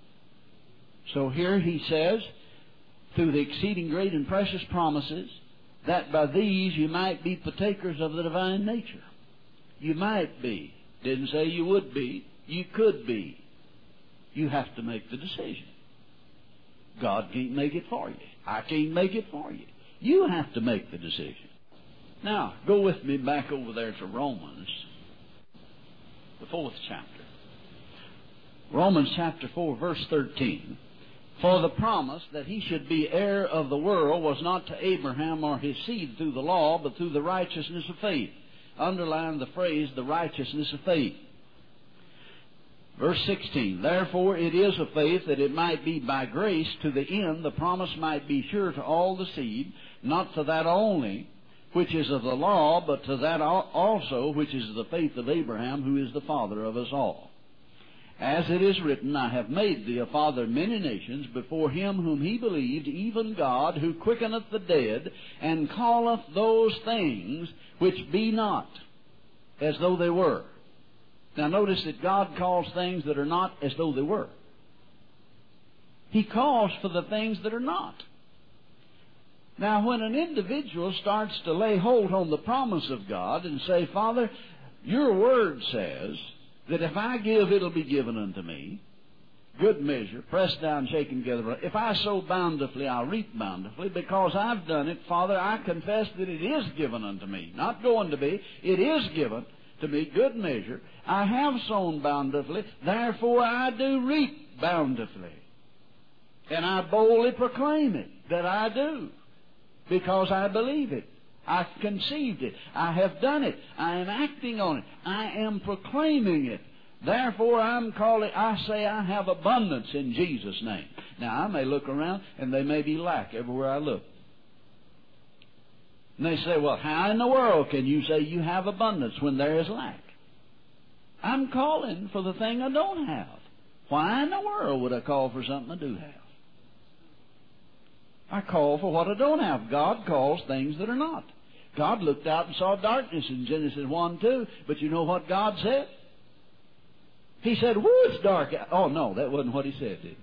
So here he says, through the exceeding great and precious promises, that by these you might be partakers of the divine nature. You might be. Didn't say you would be. You could be. You have to make the decision. God can't make it for you. I can't make it for you. You have to make the decision. Now, go with me back over there to Romans, the 4th chapter. Romans chapter 4, verse 13. For the promise that he should be heir of the world was not to Abraham or his seed through the law, but through the righteousness of faith. Underline the phrase, the righteousness of faith. Verse 16, therefore it is of faith that it might be by grace to the end the promise might be sure to all the seed, not to that only which is of the law, but to that also which is of the faith of Abraham, who is the father of us all. As it is written, I have made thee a father of many nations before him whom he believed, even God, who quickeneth the dead, and calleth those things which be not as though they were. Now notice that God calls things that are not as though they were. He calls for the things that are not. Now when an individual starts to lay hold on the promise of God and say, Father, your word says that if I give, it'll be given unto me. Good measure, pressed down, shaken together. If I sow bountifully, I'll reap bountifully. Because I've done it, Father, I confess that it is given unto me. Not going to be, it is given to me, good measure. I have sown bountifully, therefore I do reap bountifully. And I boldly proclaim it, that I do, because I believe it. I conceived it. I have done it. I am acting on it. I am proclaiming it. Therefore, I say I have abundance in Jesus' name. Now, I may look around and there may be lack everywhere I look. And they say, well, how in the world can you say you have abundance when there is lack? I'm calling for the thing I don't have. Why in the world would I call for something I do have? I call for what I don't have. God calls things that are not. God looked out and saw darkness in Genesis 1:2, but you know what God said? He said, woo, it's dark out. Oh, no, that wasn't what he said, did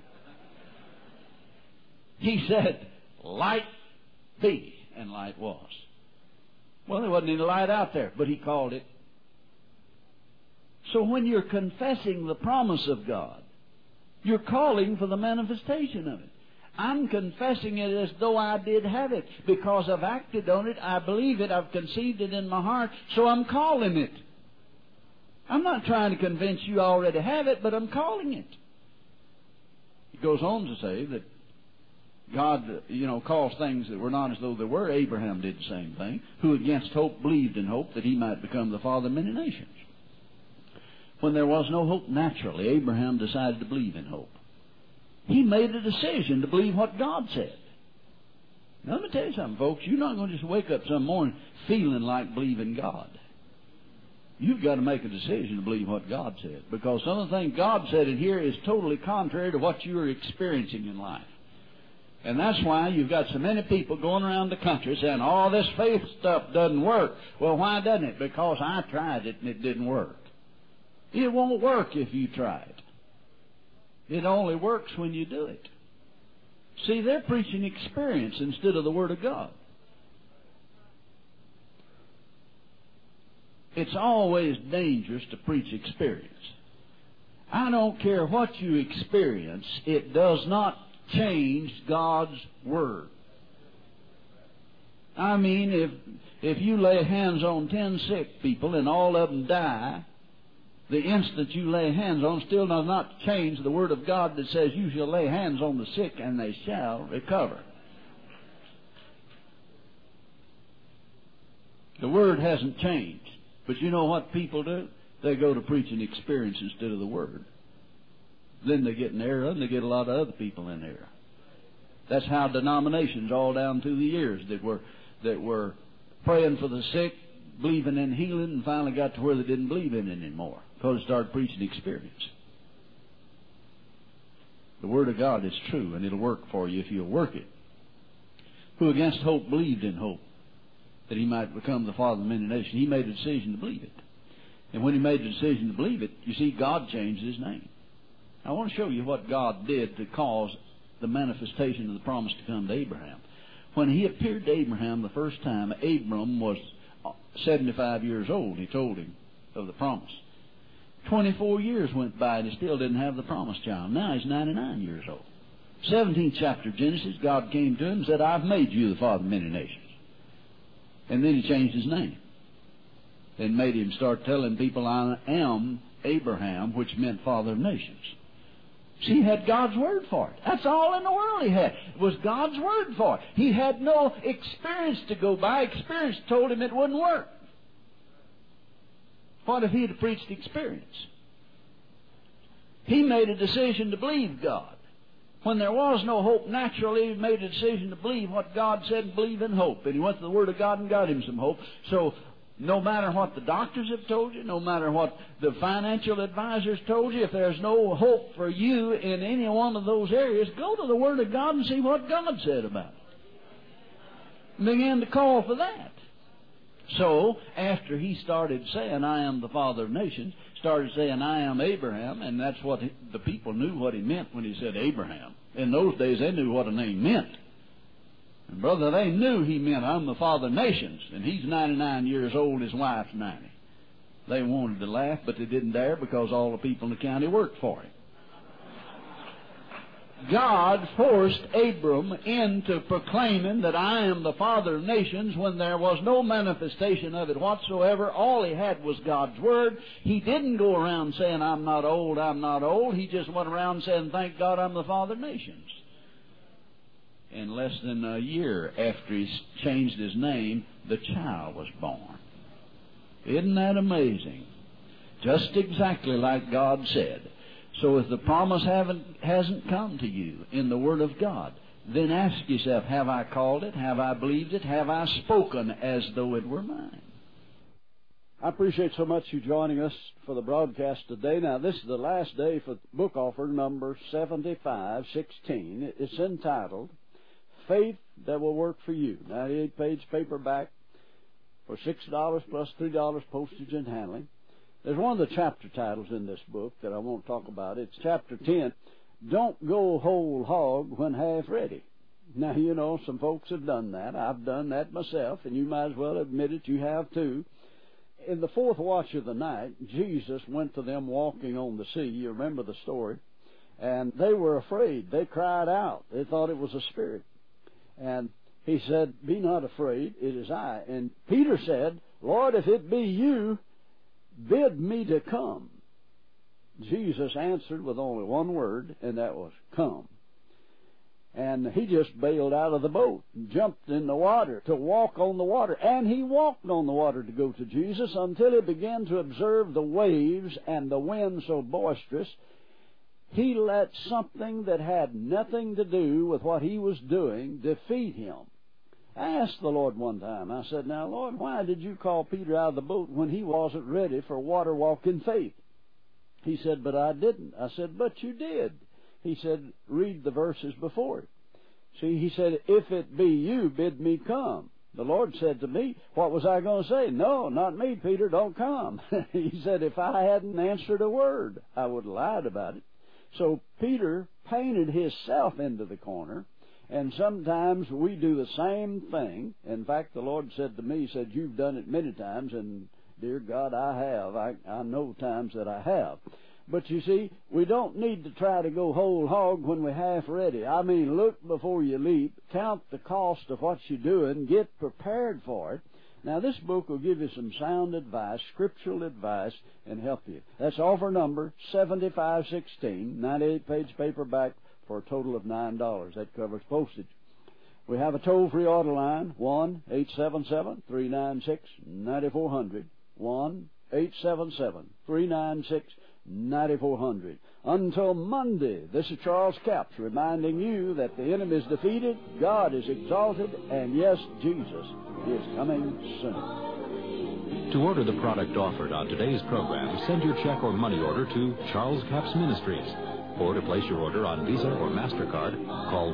he? He said, light be, and light was. Well, there wasn't any light out there, but he called it. So when you're confessing the promise of God, You're calling for the manifestation of it. I'm confessing it as though I did have it, because I've acted on it, I believe it, I've conceived it in my heart, so I'm calling it. I'm not trying to convince you I already have it, but I'm calling it. He goes on to say that God, calls things that were not as though they were. Abraham did the same thing, who against hope believed in hope that he might become the father of many nations. When there was no hope naturally, Abraham decided to believe in hope. He made a decision to believe what God said. Now, let me tell you something, folks. You're not going to just wake up some morning feeling like believing God. You've got to make a decision to believe what God said, because some of the things God said in here is totally contrary to what you are experiencing in life. And that's why you've got so many people going around the country saying, "Oh, this faith stuff doesn't work." Well, why doesn't it? Because I tried it and it didn't work. It won't work if you try it. It only works when you do it. See, they're preaching experience instead of the Word of God. It's always dangerous to preach experience. I don't care what you experience, it does not change God's Word. I mean, if you lay hands on 10 sick people and all of them die, the instant you lay hands on still does not change the Word of God that says you shall lay hands on the sick and they shall recover. The Word hasn't changed. But you know what people do? They go to preaching experience instead of the Word. Then they get in error, and they get a lot of other people in error. That's how denominations all down through the years that were praying for the sick, believing in healing, and finally got to where they didn't believe in it anymore, because they started preaching experience. The Word of God is true, and it'll work for you if you'll work it. Who against hope believed in hope, that he might become the father of many nations. He made a decision to believe it. And when he made the decision to believe it, you see, God changed his name. I want to show you what God did to cause the manifestation of the promise to come to Abraham. When he appeared to Abraham the first time, Abram was 75 years old. He told him of the promise. 24 years went by and he still didn't have the promised child. Now he's 99 years old. 17th chapter of Genesis, God came to him and said, "I've made you the father of many nations." And then he changed his name and made him start telling people, "I am Abraham," which meant father of nations. See, he had God's Word for it. That's all in the world he had. It was God's Word for it. He had no experience to go by. Experience told him it wouldn't work. What if he had preached experience? He made a decision to believe God. When there was no hope naturally, he made a decision to believe what God said and believe in hope. And he went to the Word of God and got him some hope. So no matter what the doctors have told you, no matter what the financial advisors told you, if there's no hope for you in any one of those areas, go to the Word of God and see what God said about it. And begin to call for that. So, after he started saying, "I am the father of nations," started saying, "I am Abraham," and that's what the people knew what he meant when he said Abraham. In those days, they knew what a name meant. And brother, they knew he meant, "I'm the father of nations," and he's 99 years old, his wife's 90. They wanted to laugh, but they didn't dare, because all the people in the county worked for him. God forced Abram into proclaiming that "I am the father of nations" when there was no manifestation of it whatsoever. All he had was God's Word. He didn't go around saying, "I'm not old, I'm not old." He just went around saying, "Thank God I'm the father of nations." In less than a year after he changed his name, the child was born. Isn't that amazing? Just exactly like God said. So if the promise hasn't come to you in the Word of God, then ask yourself, have I called it? Have I believed it? Have I spoken as though it were mine? I appreciate so much you joining us for the broadcast today. Now, this is the last day for book offer number 7516. It's entitled Faith That Will Work for You. 98-page paperback for $6 plus $3 postage and handling. There's one of the chapter titles in this book that I won't talk about. It's chapter 10, Don't Go Whole Hog When Half Ready. Now, you know, some folks have done that. I've done that myself, and you might as well admit it, you have too. In the fourth watch of the night, Jesus went to them walking on the sea. You remember the story. And they were afraid. They cried out. They thought it was a spirit. And he said, "Be not afraid, it is I." And Peter said, "Lord, if it be you, bid me to come." Jesus answered with only one word, and that was, "Come." And he just bailed out of the boat and jumped in the water to walk on the water. And he walked on the water to go to Jesus until he began to observe the waves and the wind so boisterous. He let something that had nothing to do with what he was doing defeat him. I asked the Lord one time, I said, "Now, Lord, why did you call Peter out of the boat when he wasn't ready for water walking faith?" He said, "But I didn't." I said, "But you did." He said, "Read the verses before it." See, he said, "If it be you, bid me come." The Lord said to me, what was I going to say? "No, not me, Peter, don't come." He said, if I hadn't answered a word, I would have lied about it. So Peter painted himself into the corner, and sometimes we do the same thing. In fact, the Lord said to me, he said, "You've done it many times," and dear God, I have. I know times that I have. But you see, we don't need to try to go whole hog when we're half ready. I mean, look before you leap, count the cost of what you're doing, get prepared for it. Now, this book will give you some sound advice, scriptural advice, and help you. That's offer number 7516, 98-page paperback for a total of $9. That covers postage. We have a toll-free order line, 1-877-396-9400, 1-877-396-9400. Until Monday, this is Charles Capps reminding you that the enemy is defeated, God is exalted, and yes, Jesus is coming soon. To order the product offered on today's program, send your check or money order to Charles Capps Ministries. Or to place your order on Visa or MasterCard, call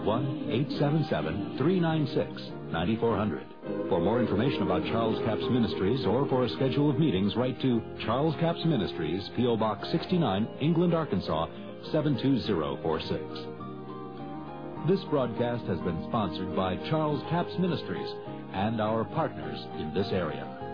1-877-396-9400. For more information about Charles Capps Ministries or for a schedule of meetings, write to Charles Capps Ministries, P.O. Box 69, England, Arkansas, 72046. This broadcast has been sponsored by Charles Capps Ministries and our partners in this area.